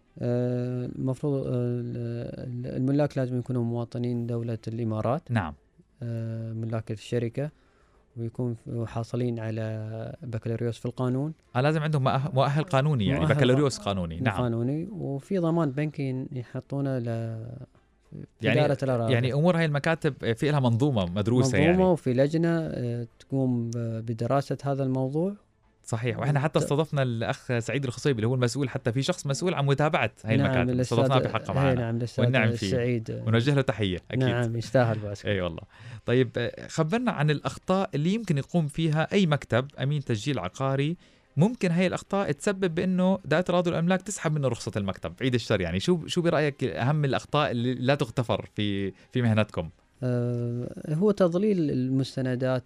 Speaker 3: المفروض الملاك لازم يكونوا مواطنين دولة الإمارات.
Speaker 2: نعم.
Speaker 3: ملاك الشركة، ويكون حاصلين على بكالوريوس في القانون.
Speaker 2: آه لازم عندهم مؤهل قانوني، يعني
Speaker 3: مؤهل
Speaker 2: بكالوريوس قانوني. نعم.
Speaker 3: قانوني، وفي ضمان بنكي يحطونه ل
Speaker 2: يعني يعني امور هاي المكاتب في لها منظومه مدروسه،
Speaker 3: منظومة
Speaker 2: يعني
Speaker 3: وفي لجنه تقوم بدراسه هذا الموضوع.
Speaker 2: صحيح. واحنا حتى استضفنا الاخ سعيد الخصيبي اللي هو المسؤول، حتى في شخص مسؤول عن متابعه هاي
Speaker 3: نعم
Speaker 2: المكاتب استضفناه بحلقه معنا.
Speaker 3: نعم.
Speaker 2: والنعم فيه
Speaker 3: سعيد،
Speaker 2: ونوجه له تحيه اكيد.
Speaker 3: نعم يستاهل باسكت.
Speaker 2: اي والله. طيب خبرنا عن الاخطاء اللي يمكن يقوم فيها اي مكتب امين تسجيل عقاري، ممكن هاي الاخطاء تسبب بانه دائرة الأراضي والأملاك تسحب منه رخصه المكتب عيد الشر. يعني شو شو برايك اهم الاخطاء اللي لا تغتفر في في مهنتكم؟
Speaker 3: آه هو تضليل المستندات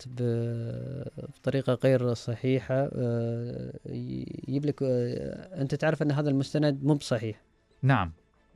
Speaker 3: بطريقه غير صحيحه. آه يجيب لك آه انت تعرف ان هذا المستند مو بصحيح.
Speaker 2: نعم.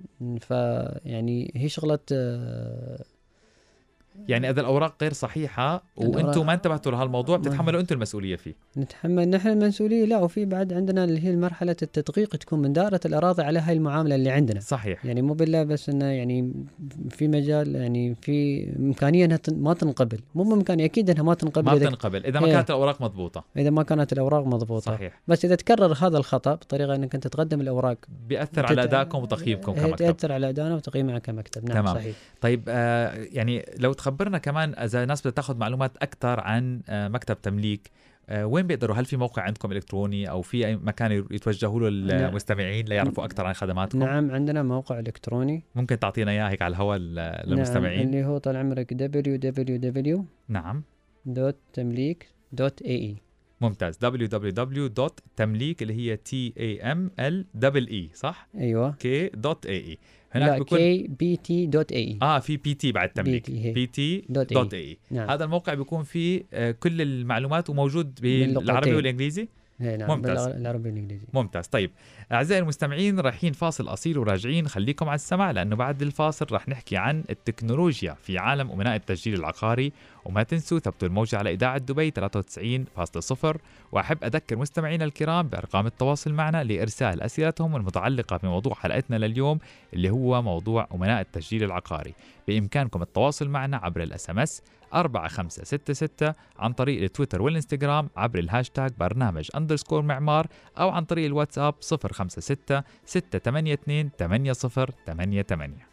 Speaker 3: فيعني هي شغله آه
Speaker 2: يعني إذا الأوراق غير صحيحة وأنتم ما انتبهتوا لهالموضوع بتتحملوا أنتم المسؤولية فيه.
Speaker 3: نتحمل نحن المسؤولية. لا، وفي بعد عندنا اللي هي مرحلة التدقيق تكون من دائرة الأراضي على هاي المعاملة اللي عندنا.
Speaker 2: صحيح.
Speaker 3: يعني مو بالله بس إنه يعني في مجال، يعني في إمكانية إنها ما تنقبل، مو بإمكانية أكيد إنها ما تنقبل.
Speaker 2: ما تنقبل إذا ما كانت الأوراق مضبوطة.
Speaker 3: إذا ما كانت الأوراق مضبوطة.
Speaker 2: صحيح.
Speaker 3: بس إذا تكرر هذا الخطأ بطريقة إنك أنت تقدم الأوراق
Speaker 2: بيأثر على أدائكم وتقييمكم كمكتب.
Speaker 3: بيأثر على أدائنا وتقييمنا كمكتب. نعم.
Speaker 2: تمام.
Speaker 3: صحيح.
Speaker 2: طيب آه يعني لو تخبرنا كمان إذا الناس بدها تاخذ معلومات أكثر عن آه مكتب تمليك، آه وين بيقدروا؟ هل في موقع عندكم إلكتروني أو في أي مكان يتوجهوا له المستمعين ليعرفوا أكثر عن خدماتكم؟
Speaker 3: نعم عندنا موقع إلكتروني.
Speaker 2: ممكن تعطينا إياه هيك على الهواء للمستمعين؟
Speaker 3: نعم، اللي هو طال عمرك دبليو دبليو دبليو
Speaker 2: نعم
Speaker 3: دوت تمليك دوت اي اي.
Speaker 2: ممتاز. دبليو دبليو دبليو دوت تمليك اللي هي تي اي ام ال دبل اي صح؟
Speaker 3: ايوه.
Speaker 2: كي دوت اي اي.
Speaker 3: هناك بيكون كي بي تي دوت اي.
Speaker 2: اه في بي تي بعد تمليك. بي تي دوت اي. نعم. هذا الموقع بيكون فيه آه كل المعلومات وموجود بالعربي والانجليزي.
Speaker 3: نعم.
Speaker 2: ممتاز.
Speaker 3: بالعربي والانجليزي.
Speaker 2: ممتاز. طيب اعزائي المستمعين رايحين فاصل قصير وراجعين، خليكم على السمع لانه بعد الفاصل راح نحكي عن التكنولوجيا في عالم امناء التسجيل العقاري. وما تنسوا ثبتوا الموجة على إذاعة دبي ثلاثة وتسعين فاصلة صفر. وأحب أذكر مستمعينا الكرام بأرقام التواصل معنا لإرسال أسئلتهم المتعلقة بموضوع حلقتنا لليوم اللي هو موضوع أمناء التسجيل العقاري. بإمكانكم التواصل معنا عبر الأس ام اس أربعة خمسة ستة ستة، عن طريق التويتر والإنستغرام عبر الهاشتاج برنامج أندرسكور معمار، أو عن طريق الواتساب صفر خمسة ستة ستة ثمانية اثنين ثمانية صفر ثمانية ثمانية.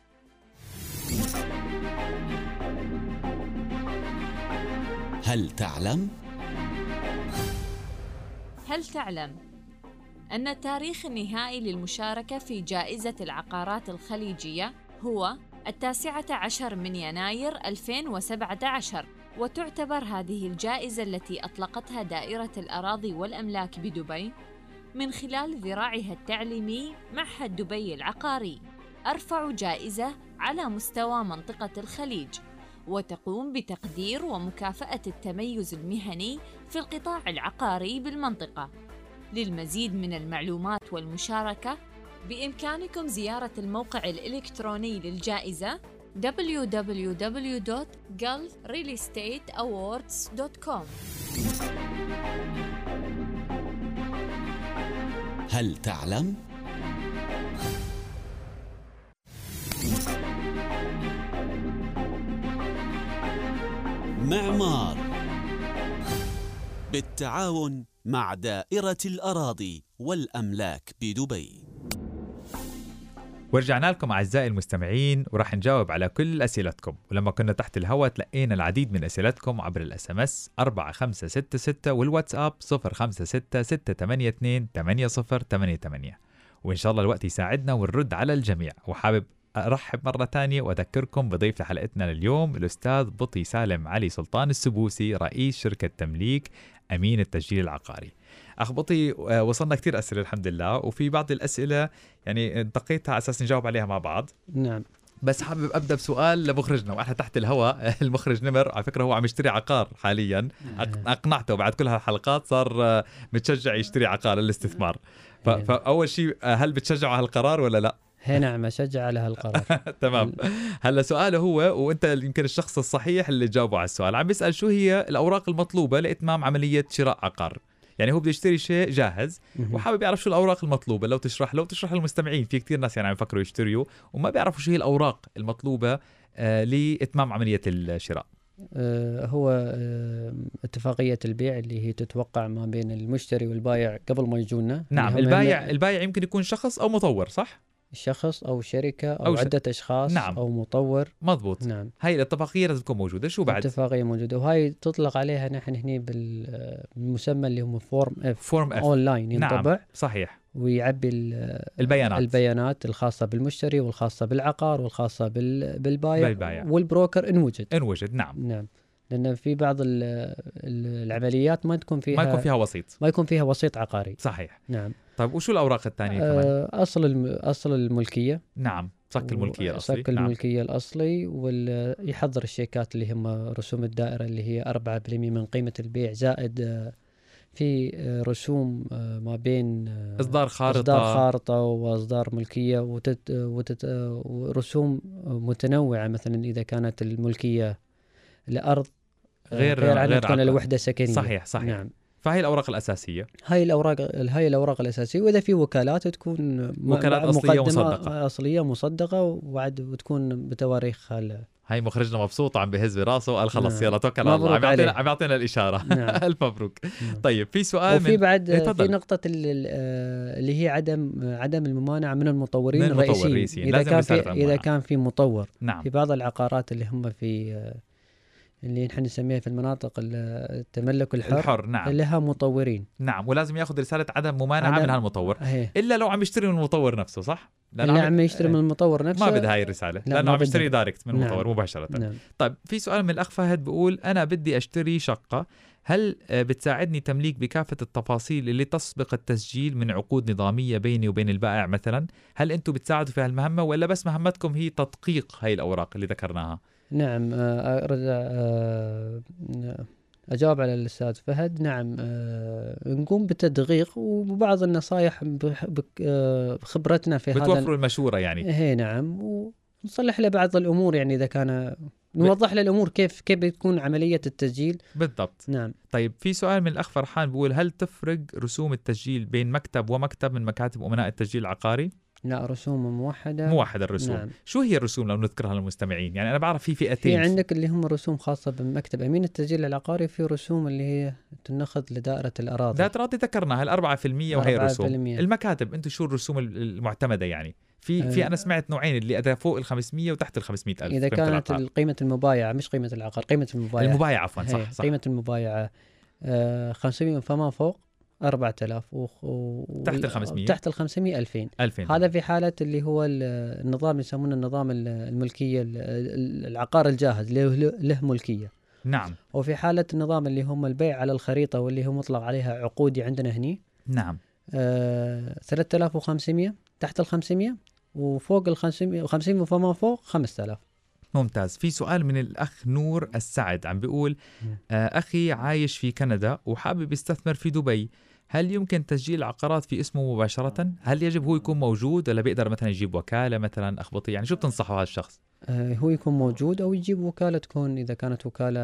Speaker 1: هل تعلم؟
Speaker 4: هل تعلم أن التاريخ النهائي للمشاركة في جائزة العقارات الخليجية هو التاسعة عشر من يناير ألفين وسبعة عشر، وتعتبر هذه الجائزة التي أطلقتها دائرة الأراضي والأملاك بدبي من خلال ذراعها التعليمي معهد دبي العقاري أرفع جائزة على مستوى منطقة الخليج، وتقوم بتقدير ومكافأة التميز المهني في القطاع العقاري بالمنطقة. للمزيد من المعلومات والمشاركة بإمكانكم زيارة الموقع الإلكتروني للجائزة دبليو دبليو دبليو دوت جلف ريل استيت أووردز دوت كوم.
Speaker 1: هل تعلم؟ معمار بالتعاون مع دائرة الأراضي والأملاك بدبي.
Speaker 2: ورجعنا لكم أعزائي المستمعين، وراح نجاوب على كل أسئلتكم. ولما كنا تحت الهواء تلقينا العديد من أسئلتكم عبر الاس ام اس أربعة خمسة ستة ستة والواتساب صفر خمسة ستة ستة ثمانية اثنين ثمانية صفر ثمانية ثمانية، وإن شاء الله الوقت يساعدنا ونرد على الجميع. وحابب أرحب مرة تانية وأذكركم بضيف لحلقتنا لليوم الأستاذ بطي سالم علي سلطان السبوسي، رئيس شركة تمليك أمين التسجيل العقاري. أخ بطي، وصلنا كتير أسئلة الحمد لله، وفي بعض الأسئلة يعني انتقيتها على أساس نجاوب عليها مع بعض.
Speaker 3: نعم.
Speaker 2: بس حابب أبدأ بسؤال لمخرجنا، وإحنا تحت الهواء المخرج نمر على فكرة هو عم يشتري عقار حاليا، أقنعته بعد كل هالحلقات صار متشجع يشتري عقار للاستثمار. فأول شيء، هل بتشجعوا على هالقرار ولا لا؟
Speaker 3: هي نعم، أشجع على هالقرار.
Speaker 2: تمام. هلا سؤاله هو، وانت يمكن الشخص الصحيح اللي جاوبه على السؤال، عم بيسأل شو هي الأوراق المطلوبة لإتمام عملية شراء عقار. يعني هو بده يشتري شيء جاهز وحابب يعرف شو الأوراق المطلوبة. لو تشرح لو تشرح للمستمعين، في كتير ناس يعني عم يفكروا يشتريوا وما بيعرفوا شو هي الأوراق المطلوبة آه لإتمام عملية الشراء.
Speaker 3: آه هو آه اتفاقية البيع اللي هي تتوقع ما بين المشتري والبائع قبل ما يجونا.
Speaker 2: نعم. البائع البائع يمكن يكون شخص أو مطور، صح؟
Speaker 3: شخص أو شركة أو,
Speaker 2: أو
Speaker 3: أو
Speaker 2: ش...
Speaker 3: عدة أشخاص.
Speaker 2: نعم.
Speaker 3: أو مطور.
Speaker 2: مضبوط.
Speaker 3: نعم.
Speaker 2: هاي الاتفاقية لازم تكون موجودة. شو بعد؟
Speaker 3: اتفاقية موجودة، وهاي تطلق عليها نحن هنا بالمسمى اللي هم فورم اف.
Speaker 2: فورم اف
Speaker 3: اونلاين ينطبع.
Speaker 2: نعم. صحيح.
Speaker 3: ويعبي
Speaker 2: البيانات
Speaker 3: البيانات الخاصة بالمشتري والخاصة بالعقار والخاصة بالبايع,
Speaker 2: بالبايع.
Speaker 3: والبروكر إن وجد.
Speaker 2: إن وجد. نعم.
Speaker 3: نعم. لأن في بعض العمليات ما تكون فيها
Speaker 2: ما يكون فيها وسيط
Speaker 3: ما يكون فيها وسيط عقاري.
Speaker 2: صحيح.
Speaker 3: نعم.
Speaker 2: طيب وشو الأوراق الثانية كمان؟
Speaker 3: أصل الم... أصل الملكية.
Speaker 2: نعم. صك الملكية الأصلي.
Speaker 3: صك الملكية نعم. الأصلي، ويحضر الشيكات اللي هم رسوم الدائرة اللي هي أربعة بالمئة من قيمة البيع، زائد في رسوم ما بين
Speaker 2: إصدار خارطة
Speaker 3: إصدار خارطة وإصدار ملكية، وتت... وتت... ورسوم متنوعة. مثلا إذا كانت الملكية لأرض
Speaker 2: غير
Speaker 3: غير عن
Speaker 2: غير
Speaker 3: تكون الوحدة سكنية.
Speaker 2: صحيح صحيح.
Speaker 3: نعم.
Speaker 2: فهي الأوراق الأساسية.
Speaker 3: هاي الأوراق هاي الأوراق الأساسية، وإذا في وكالات تكون
Speaker 2: وكالات أصلية مصدقة.
Speaker 3: أصلية مصدقة وعد وتكون بتواريخ.
Speaker 2: هاي مخرجنا مبسوط عم بهز براسه وقال خلص
Speaker 3: نعم.
Speaker 2: يلا توكل على الله. عم يعطينا عم يعطينا الإشارة.
Speaker 3: نعم.
Speaker 2: ألف مبروك.
Speaker 3: نعم.
Speaker 2: طيب في سؤال
Speaker 3: وفي
Speaker 2: من...
Speaker 3: بعد إيه في نقطة اللي هي عدم عدم الممانعة من المطورين
Speaker 2: من
Speaker 3: الرئيسيين.
Speaker 2: الرئيسيين.
Speaker 3: إذا كان في إذا كان في مطور.
Speaker 2: نعم.
Speaker 3: في بعض العقارات اللي هم في اللي نحن نسميها في المناطق التملك الحر,
Speaker 2: الحر نعم.
Speaker 3: لها مطورين.
Speaker 2: نعم. ولازم ياخذ رسالة عدم ممانعة عدم... من هالمطور.
Speaker 3: هي.
Speaker 2: إلا لو عم يشتري من المطور نفسه، صح؟
Speaker 3: اللي عم يشتري من المطور نفسه
Speaker 2: ما بدها هاي الرسالة، لأنه عم يشتري دايركت من المطور. نعم. مباشرة.
Speaker 3: نعم.
Speaker 2: طيب في سؤال من الأخ فهد بيقول أنا بدي أشتري شقة، هل بتساعدني تمليك بكافة التفاصيل اللي تسبق التسجيل من عقود نظامية بيني وبين البائع مثلا؟ هل أنتم بتساعدوا في هالمهمة ولا بس مهمتكم هي تدقيق هاي الأوراق اللي ذكرناها؟
Speaker 3: نعم. أرجع أجاوب على الأستاذ فهد. نعم. نقوم بتدقيق وبعض النصائح بخبرتنا في هذا.
Speaker 2: بتوفروا المشورة يعني.
Speaker 3: هي نعم. ونصلح له بعض الأمور، يعني إذا كان نوضح له الأمور كيف كيف بتكون عملية التسجيل
Speaker 2: بالضبط.
Speaker 3: نعم.
Speaker 2: طيب في سؤال من الأخ فرحان بيقول هل تفرق رسوم التسجيل بين مكتب ومكتب من مكاتب أمناء التسجيل العقاري؟
Speaker 3: لا، رسوم موحدة.
Speaker 2: موحدة الرسوم. نعم. شو هي الرسوم لو نذكرها للمستمعين؟ يعني أنا بعرف في فئتين.
Speaker 3: في عندك اللي هم رسوم خاصة بمكتب أمين التسجيل العقاري، في رسوم اللي هي تنخذ لدائرة الأراضي.
Speaker 2: دائرة الأراضي ذكرناها الأربعة في المية وهي الرسوم. المكاتب أنتم شو الرسوم المعتمدة يعني؟ في أه في أنا سمعت نوعين، اللي أدى فوق الخمسمية وتحت الخمسمية ألف.
Speaker 3: إذا كانت قيمة المبايعة مش قيمة العقار، قيمة المبايعة.
Speaker 2: المبايعة عفوا صح صح.
Speaker 3: قيمة المبايعة آه خمسمية فما فوق أربعة آلاف و...
Speaker 2: و... تحت الخمسمية
Speaker 3: تحت الخمسمية ألفين.
Speaker 2: ألفين.
Speaker 3: هذا في حالة اللي هو النظام يسمونه النظام الملكية العقار الجاهز له, له ملكية.
Speaker 2: نعم.
Speaker 3: وفي حالة النظام اللي هم البيع على الخريطة واللي هو مطلق عليها عقودي عندنا هني.
Speaker 2: نعم.
Speaker 3: آه ثلاثة آلاف وخمسمية تحت الخمسمية، وفوق الخمسمية وخمسين فما فوق خمسة آلاف.
Speaker 2: ممتاز. في سؤال من الأخ نور السعد عم بيقول آه أخي عايش في كندا وحابب يستثمر في دبي، هل يمكن تسجيل العقارات في اسمه مباشرة؟ هل يجب هو يكون موجود ولا بيقدر مثلا يجيب وكالة مثلا أخبطي؟ يعني شو بتنصحوا هذا الشخص؟
Speaker 3: آه، هو يكون موجود أو يجيب وكالة، تكون إذا كانت وكالة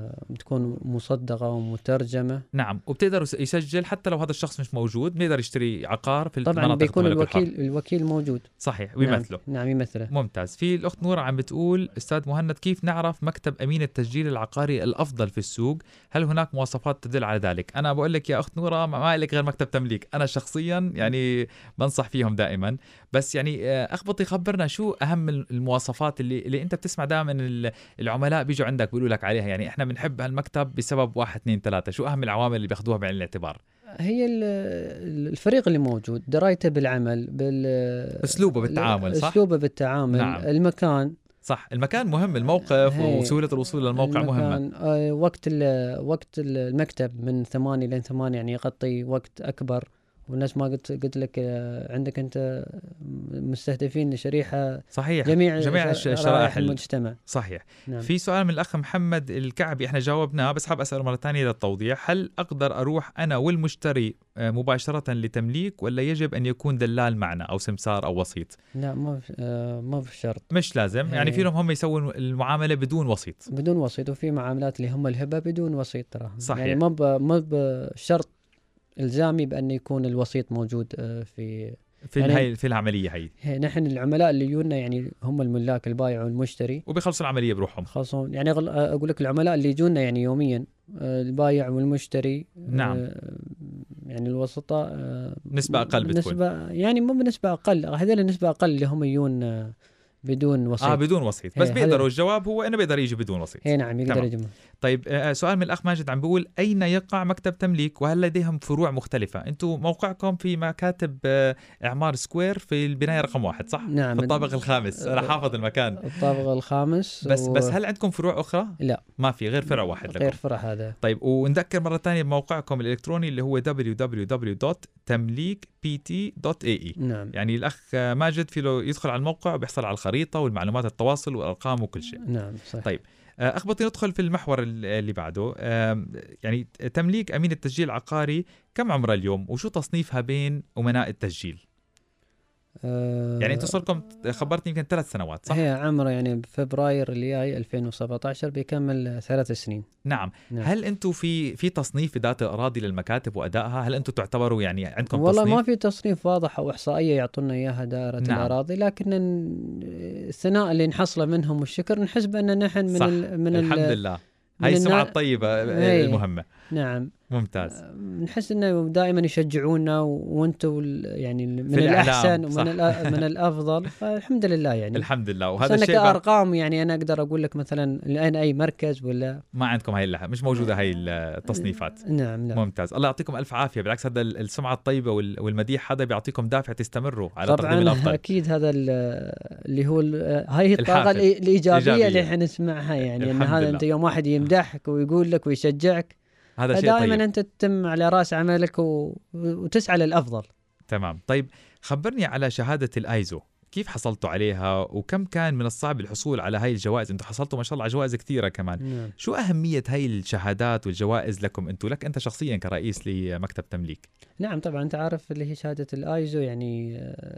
Speaker 3: تكون مصدقة ومترجمة.
Speaker 2: نعم، وبتقدر يسجل حتى لو هذا الشخص مش موجود، بيقدر يشتري عقار في
Speaker 3: طبعا
Speaker 2: المناطق
Speaker 3: بيكون
Speaker 2: الوكيل
Speaker 3: الوكيل الوكيل موجود.
Speaker 2: صحيح ويمثله.
Speaker 3: نعم, نعم يمثله.
Speaker 2: ممتاز. في الأخت نورة عم بتقول أستاذ مهند كيف نعرف مكتب أمين التسجيل العقاري الأفضل في السوق؟ هل هناك مواصفات تدل على ذلك؟ أنا بقول لك يا أخت نورة ما لك غير مكتب تمليك، أنا شخصيا يعني بنصح فيهم دائما، بس يعني أخبطي خبرنا شو أهم المواصفات اللي, اللي أنت بتسمع دائما العملاء بيجوا عندك بيقولوا لك عليها، يعني إحنا بنحب هالمكتب بسبب واحد اثنين ثلاثة، شو أهم العوامل اللي بياخدوها بعين الاعتبار؟
Speaker 3: هي الفريق اللي موجود، درايته بالعمل،
Speaker 2: أسلوبه بالتعامل، صح؟
Speaker 3: أسلوبه بالتعامل.
Speaker 2: نعم.
Speaker 3: المكان،
Speaker 2: صح، المكان مهم، الموقف وسهولة الوصول للموقع مهمة.
Speaker 3: آه وقت وقت المكتب من ثمانية لين ثمانية يعني يغطي وقت أكبر، والناس ما قلت قلت لك عندك أنت مستهدفين لشريحة
Speaker 2: صحيح
Speaker 3: جميع
Speaker 2: جميع الشرائح
Speaker 3: المجتمع.
Speaker 2: صحيح.
Speaker 3: نعم.
Speaker 2: في سؤال من الأخ محمد الكعبي احنا جاوبناه، بس حاب أسأله مرة ثانية للتوضيح، هل أقدر أروح أنا والمشتري مباشرة لتمليك ولا يجب أن يكون دلال معنا أو سمسار أو وسيط؟
Speaker 3: لا ما آه ما في شرط،
Speaker 2: مش لازم هي. يعني فيهم هم يسوون المعاملة بدون وسيط،
Speaker 3: بدون وسيط، وفي معاملات اللي هم الهبة بدون وسيط ترى.
Speaker 2: صحيح.
Speaker 3: يعني ما ما بشرط الزامي بأن يكون الوسيط موجود في
Speaker 2: في يعني هاي في العملية هي.
Speaker 3: هي نحن العملاء اللي يجونا يعني هم الملاك البائع والمشتري،
Speaker 2: وبيخلصوا العملية بروحهم.
Speaker 3: خلصون يعني أقول لك العملاء اللي يجونا يعني يوميا البائع والمشتري.
Speaker 2: نعم.
Speaker 3: يعني الوسطاء
Speaker 2: نسبة أقل بتكون.
Speaker 3: نسبة يعني مو بنسبة أقل، هذول النسبة أقل اللي هم يجون بدون وسيط.
Speaker 2: اه بدون وسيط، بس بيقدروا. الجواب هو انه بيقدر يجي بدون وسيط.
Speaker 3: اي نعم يقدر يجي.
Speaker 2: طيب آه سؤال من الاخ ماجد عم بيقول اين يقع مكتب تمليك وهل لديهم فروع مختلفه؟ انتم موقعكم في مكاتب آه اعمار سكوير في البنايه رقم واحد، صح؟
Speaker 3: نعم.
Speaker 2: في الطابق الخامس، انا حافظ المكان.
Speaker 3: الطابق الخامس.
Speaker 2: بس و... بس هل عندكم فروع اخرى؟
Speaker 3: لا
Speaker 2: ما في، غير فرع واحد لكم.
Speaker 3: غير فرع هذا.
Speaker 2: طيب ونذكر مره ثانيه بموقعكم الالكتروني اللي هو دبليو دبليو دبليو دوت تمليك بي تي دوت اي اي.
Speaker 3: نعم.
Speaker 2: يعني الاخ ماجد في له يدخل على الموقع وبيحصل على الخريطه والمعلومات التواصل والارقام وكل شيء.
Speaker 3: نعم صحيح.
Speaker 2: طيب اخبطي ندخل في المحور اللي بعده. يعني تمليك امين التسجيل العقاري كم عمره اليوم وشو تصنيفها بين امناء التسجيل؟ أه يعني انتم صار لكم خبرتني يمكن ثلاث سنوات، صح؟
Speaker 3: هي عمره يعني بفبراير اللي جاي ألفين وسبعة عشر بيكمل ثلاث سنين.
Speaker 2: نعم. نعم. هل انتم في في تصنيف ذات الاراضي للمكاتب وادائها؟ هل انتم تعتبروا يعني عندكم
Speaker 3: والله
Speaker 2: تصنيف؟
Speaker 3: والله ما في تصنيف واضح او احصائيه يعطونا اياها دائره. نعم. الاراضي، لكن الثناء اللي نحصله منهم والشكر نحس بان نحن من ال من
Speaker 2: الحمد
Speaker 3: ال
Speaker 2: لله. هاي السمعة الطيبة المهمة.
Speaker 3: نعم.
Speaker 2: ممتاز.
Speaker 3: نحس انه دائما يشجعونا وانتم يعني من الاحسن ومن من الافضل، فالحمد لله يعني.
Speaker 2: الحمد لله. وهذا الشيء
Speaker 3: كأرقام يعني انا اقدر اقول لك مثلا الان اي مركز ولا
Speaker 2: ما عندكم هاي اللحظة مش موجودة هاي التصنيفات.
Speaker 3: نعم لا.
Speaker 2: ممتاز. الله يعطيكم الف عافية، بالعكس هذا السمعة الطيبة والمديح هذا بيعطيكم دافع تستمروا على تقديم الافضل.
Speaker 3: طبعا اكيد هذا اللي هو هاي الطاقة الايجابية اللي احنا نسمعها يعني ان هذا انت يوم واحد يمدحك ويقول لك ويشجعك
Speaker 2: هذا شيء طيب.
Speaker 3: دائما أنت تتم على رأس عملك و... وتسعى للأفضل.
Speaker 2: تمام. طيب خبرني على شهادة الآيزو، كيف حصلتوا عليها وكم كان من الصعب الحصول على هاي الجوائز؟ أنتوا حصلتوا ما شاء الله على جوائز كثيرة كمان.
Speaker 3: نعم.
Speaker 2: شو أهمية هاي الشهادات والجوائز لكم أنتوا، لك أنت شخصيا كرئيس لمكتب تمليك؟
Speaker 3: نعم طبعا أنت عارف اللي هي شهادة الآيزو يعني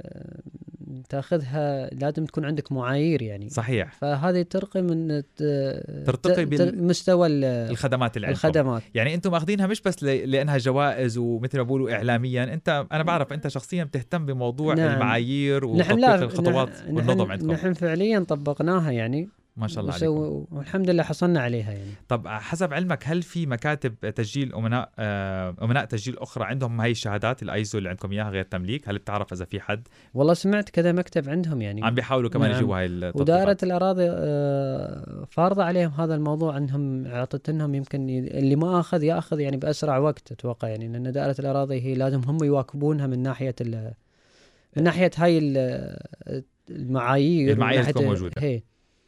Speaker 3: تاخذها لازم تكون عندك معايير يعني.
Speaker 2: صحيح.
Speaker 3: فهذه ترقي من
Speaker 2: ترتقي
Speaker 3: بالمستوى
Speaker 2: الخدمات اللي عندكم.
Speaker 3: الخدمات
Speaker 2: يعني انتم ماخذينها مش بس لانها جوائز ومثل ما بقولوا اعلاميا، انت انا بعرف انت شخصيا بتهتم بموضوع نعم. المعايير وتطبيق الخطوات
Speaker 3: نحن
Speaker 2: والنظم عندكم.
Speaker 3: نحن فعليا طبقناها يعني
Speaker 2: ما شاء الله عليكم،
Speaker 3: والحمد لله حصلنا عليها يعني.
Speaker 2: طب حسب علمك هل في مكاتب تسجيل امناء امناء تسجيل اخرى عندهم هاي الشهادات الايزو اللي عندكم اياها غير تمليك؟ هل بتعرف اذا في حد؟
Speaker 3: والله سمعت كذا مكتب عندهم يعني
Speaker 2: عم بيحاولوا كمان
Speaker 3: نعم.
Speaker 2: يجيبوا هاي التطبيقات.
Speaker 3: ودائرة الأراضي فارضة عليهم هذا الموضوع، انهم عطت لهم يمكن اللي ما اخذ ياخذ يعني باسرع وقت اتوقع يعني، لان دائرة الأراضي هي لازم هم يواكبونها من ناحية من ناحية هاي المعايير
Speaker 2: المعايير تكون موجودة.
Speaker 3: هي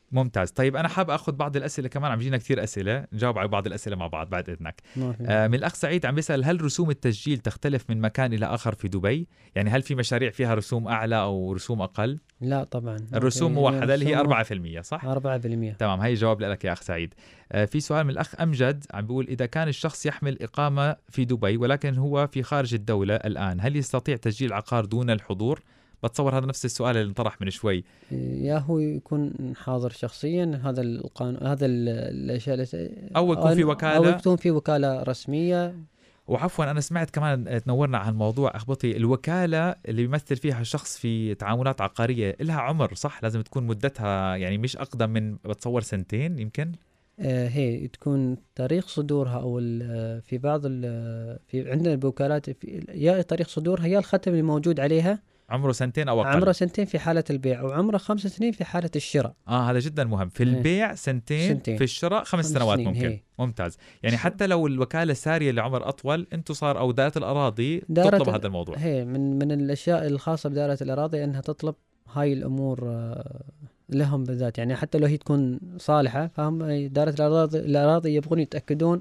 Speaker 2: ممتاز. طيب أنا حاب أخذ بعض الأسئلة كمان، عم جينا كثير أسئلة، نجاوب على بعض الأسئلة مع بعض بعد إذنك. آه من الأخ سعيد عم بيسأل هل رسوم التسجيل تختلف من مكان إلى آخر في دبي؟ يعني هل في مشاريع فيها رسوم أعلى أو رسوم أقل؟
Speaker 3: لا طبعا
Speaker 2: الرسوم موحدة اللي هي أربعة بالمئة صح؟
Speaker 3: أربعة بالمئة.
Speaker 2: تمام، هاي جواب لك يا أخ سعيد. آه في سؤال من الأخ أمجد عم بيقول إذا كان الشخص يحمل إقامة في دبي ولكن هو في خارج الدولة الآن، هل يستطيع تسجيل عقار دون الحضور؟ بتصور هذا نفس السؤال اللي انطرح من شوي.
Speaker 3: يا هو يكون حاضر شخصيا هذا القانون، هذا الاشياء،
Speaker 2: او يكون في وكاله،
Speaker 3: او يكون في وكاله رسميه.
Speaker 2: وعفوا انا سمعت كمان تنورنا عن الموضوع اخبطي، الوكاله اللي بيمثل فيها شخص في تعاملات عقاريه لها عمر صح؟ لازم تكون مدتها يعني مش اقدم من بتصور سنتين يمكن.
Speaker 3: آه هي تكون تاريخ صدورها او في بعض في عندنا الوكالات يا تاريخ صدورها يا الختم اللي موجود عليها
Speaker 2: عمره سنتين او اقل.
Speaker 3: عمره سنتين في حاله البيع وعمره خمس سنين في حاله الشراء.
Speaker 2: اه هذا جدا مهم. في البيع سنتين, سنتين. في الشراء خمس, خمس سنوات ممكن. هي. ممتاز. يعني حتى لو الوكاله ساريه لعمر اطول انتم صار او دائره الاراضي تطلب هذا الموضوع.
Speaker 3: هي من من الاشياء الخاصه بدائره الاراضي انها تطلب هاي الامور لهم بالذات، يعني حتى لو هي تكون صالحه فهم دائره الاراضي الاراضي يبغون يتاكدون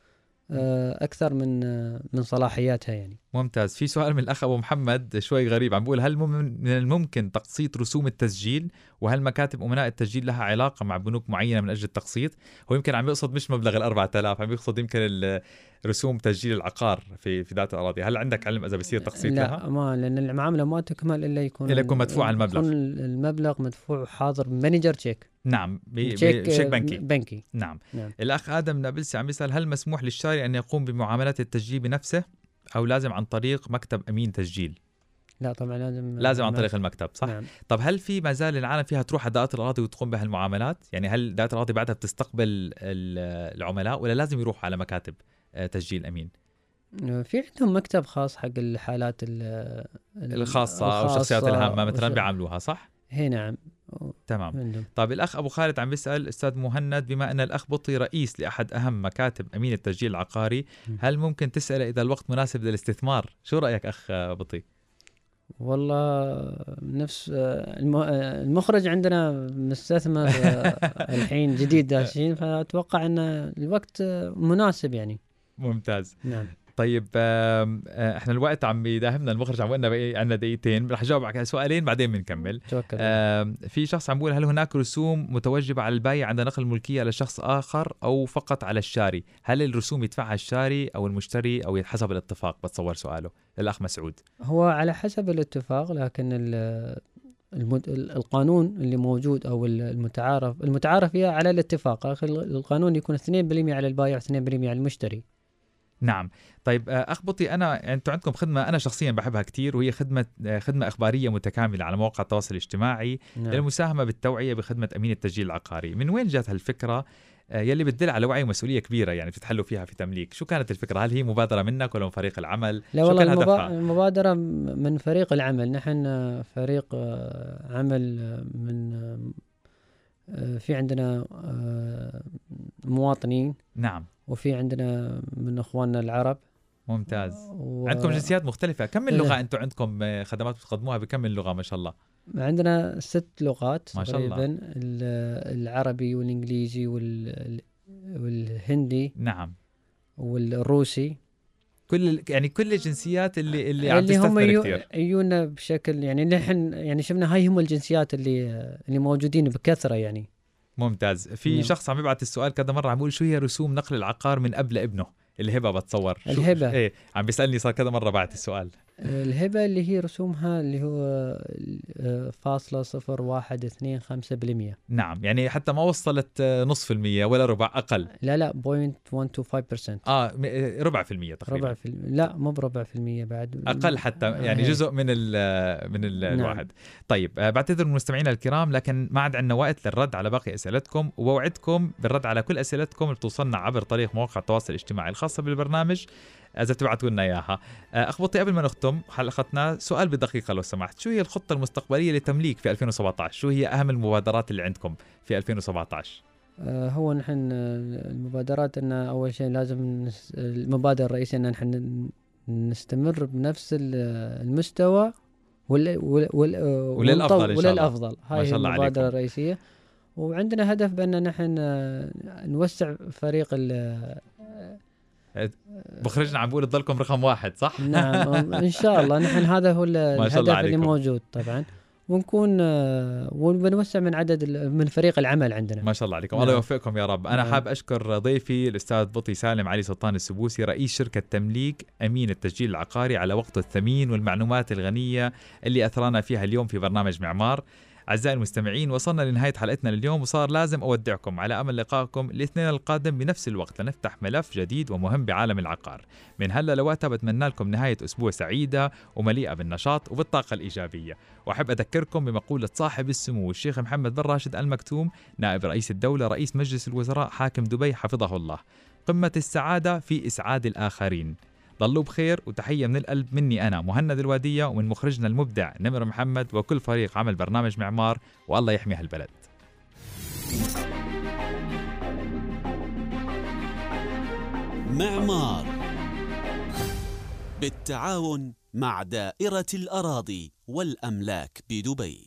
Speaker 3: أكثر من من صلاحياتها يعني.
Speaker 2: ممتاز. في سؤال من الأخ أبو محمد شوي غريب عم بيقول هل من الممكن تقسيط رسوم التسجيل؟ وهل مكاتب أمناء التسجيل لها علاقة مع بنوك معينة من أجل التقسيط؟ هو يمكن عم يقصد مش مبلغ الأربعة آلاف، عم يقصد يمكن رسوم تسجيل العقار في في ذات الأراضي. هل عندك علم إذا بيصير تقسيط
Speaker 3: لا
Speaker 2: لها؟
Speaker 3: لا ما، لأن المعاملة ما تكمل إلا يكون
Speaker 2: إلا يكون مدفوع المبلغ.
Speaker 3: يكون المبلغ مدفوع حاضر مانجر تشيك.
Speaker 2: نعم بشيك بنكي.
Speaker 3: بنكي.
Speaker 2: نعم. نعم. الأخ آدم نابلسي عم يسأل هل مسموح للشاري أن يقوم بمعاملات التسجيل بنفسه أو لازم عن طريق مكتب أمين تسجيل؟
Speaker 3: لا طبعا لازم
Speaker 2: لازم عن طريق المكتب صح؟
Speaker 3: نعم.
Speaker 2: طب هل في ما زال العالم فيها تروح على دائرة الأراضي وتقوم بهالمعاملات؟ يعني هل دائرة الأراضي بعدها بتستقبل العملاء ولا لازم يروحوا على مكاتب تسجيل أمين؟
Speaker 3: في عندهم مكتب خاص حق الحالات
Speaker 2: الخاصة أو الشخصيات الهامة مثلا وش... بيعملوها صح؟
Speaker 3: هي نعم.
Speaker 2: تمام.
Speaker 3: عندهم.
Speaker 2: طيب الأخ أبو خالد عم بيسأل أستاذ مهند بما أن الأخ بطي رئيس لأحد أهم مكاتب أمين التسجيل العقاري، هل ممكن تسأل إذا الوقت مناسب للاستثمار؟ شو رأيك أخ بطي؟
Speaker 3: والله نفس المخرج عندنا مستثمر الحين جديد داشين، فأتوقع أن الوقت مناسب يعني.
Speaker 2: ممتاز.
Speaker 3: نعم.
Speaker 2: طيب احنا الوقت عم يداهمنا، المخرج عم قلنا بقى عندنا دقيقتين، رح جاوب على سؤالين بعدين بنكمل. في شخص عم بيقول هل هناك رسوم متوجبة على البائع عند نقل الملكية لشخص آخر أو فقط على الشاري؟ هل الرسوم يدفعها الشاري أو المشتري أو حسب الاتفاق؟ بتصور سؤاله الأخ مسعود.
Speaker 3: هو على حسب الاتفاق، لكن المد... القانون اللي موجود أو المتعارف المتعارف فيها على الاتفاق، القانون يكون اثنين بالمئة على البائع واثنين بالمئة على المشتري.
Speaker 2: نعم. طيب أخ بطي أنا أنتم عندكم خدمة أنا شخصيا بحبها كتير، وهي خدمة خدمة إخبارية متكاملة على مواقع التواصل الاجتماعي. نعم. للمساهمة بالتوعية بخدمة أمين التسجيل العقاري. من وين جات هالفكرة يلي بتدل على وعي ومسؤولية كبيرة يعني بتتحلوا فيها في تمليك؟ شو كانت الفكرة؟ هل هي مبادرة منك ولا من فريق العمل؟
Speaker 3: لا والله المبا... المبادرة من فريق العمل. نحن فريق عمل من في عندنا مواطنين.
Speaker 2: نعم.
Speaker 3: وفي عندنا من اخواننا العرب.
Speaker 2: ممتاز. و... عندكم جنسيات مختلفة. كم من لغة انتم عندكم خدمات بتقدموها بكم من لغة ما شاء الله؟
Speaker 3: عندنا ست لغات
Speaker 2: ما شاء الله.
Speaker 3: العربي والانجليزي وال... والهندي.
Speaker 2: نعم.
Speaker 3: والروسي.
Speaker 2: كل يعني كل الجنسيات اللي اللي عم تستثمر
Speaker 3: يو...
Speaker 2: كثير.
Speaker 3: يجونا بشكل يعني نحن يعني شفنا هاي هم الجنسيات اللي اللي موجودين بكثرة يعني.
Speaker 2: ممتاز. في نعم. شخص عم يبعث السؤال كذا مرة عم يقول شو هي رسوم نقل العقار من أب لابنه؟ الهبة بتصور.
Speaker 3: الهبة.
Speaker 2: ايه عم بيسألني صار كذا مرة بعت السؤال.
Speaker 3: الهبة اللي هي رسومها اللي هو فاصلة صفر واحد اثنين خمسة بالمية.
Speaker 2: نعم يعني حتى ما وصلت نصف المية ولا ربع أقل.
Speaker 3: لا لا بوينت واحد تو خمسة بالمية.
Speaker 2: آه ربع في المية تقريبا.
Speaker 3: ربع في المية. لا مو بربع في المية بعد.
Speaker 2: أقل حتى يعني جزء من ال من ال
Speaker 3: نعم.
Speaker 2: الواحد. طيب بعتذر من مستمعينا الكرام لكن ما عاد عندنا وقت للرد على باقي أسئلتكم، وبوعدكم بالرد على كل أسئلتكم اللي بتوصلنا عبر طريق مواقع التواصل الاجتماعي الخاصة بالبرنامج إذا تبعتوا لنا إياها. أخبطي قبل ما نختم حلقتنا سؤال بدقيقة لو سمحت، شو هي الخطة المستقبلية لتمليك في ألفين وسبعة عشر؟ شو هي أهم المبادرات اللي عندكم في ألفين وسبعة عشر؟
Speaker 3: آه هو نحن المبادرات أن أول شيء لازم المبادرة الرئيسية أن نحن نستمر بنفس المستوى وال وال وال
Speaker 2: وللأفضل إن شاء الله.
Speaker 3: وللأفضل. هاي هي المبادرة الرئيسية. وعندنا هدف بأن نحن نوسع فريق ال
Speaker 2: مخرجنا عم بقول تضلكم رقم واحد صح؟
Speaker 3: نعم إن شاء الله. نحن هذا هو الهدف اللي موجود طبعا، ونكون ونوسع من عدد من فريق العمل عندنا.
Speaker 2: ما شاء الله عليكم.
Speaker 3: نعم.
Speaker 2: الله يوفقكم يا رب. أنا
Speaker 3: نعم.
Speaker 2: حاب أشكر ضيفي الأستاذ بطي سالم علي سلطان السبوسي، رئيس شركة تمليك أمين التسجيل العقاري، على وقته الثمين والمعلومات الغنية اللي أثرنا فيها اليوم في برنامج معمار. أعزائي المستمعين، وصلنا لنهاية حلقتنا لليوم، وصار لازم أودعكم على أمل لقائكم الاثنين القادم بنفس الوقت لنفتح ملف جديد ومهم بعالم العقار. من هلا لوقتها بتمنى لكم نهاية أسبوع سعيدة ومليئة بالنشاط وبالطاقة الإيجابية. وأحب أذكركم بمقولة صاحب السمو الشيخ محمد بن راشد المكتوم، نائب رئيس الدولة رئيس مجلس الوزراء حاكم دبي حفظه الله: قمة السعادة في إسعاد الآخرين. ضلوا بخير، وتحية من القلب مني أنا مهند الوادية ومن مخرجنا المبدع نمر محمد وكل فريق عمل برنامج معمار، والله يحمي هالبلد.
Speaker 1: معمار بالتعاون مع دائرة الأراضي والأملاك بدبي.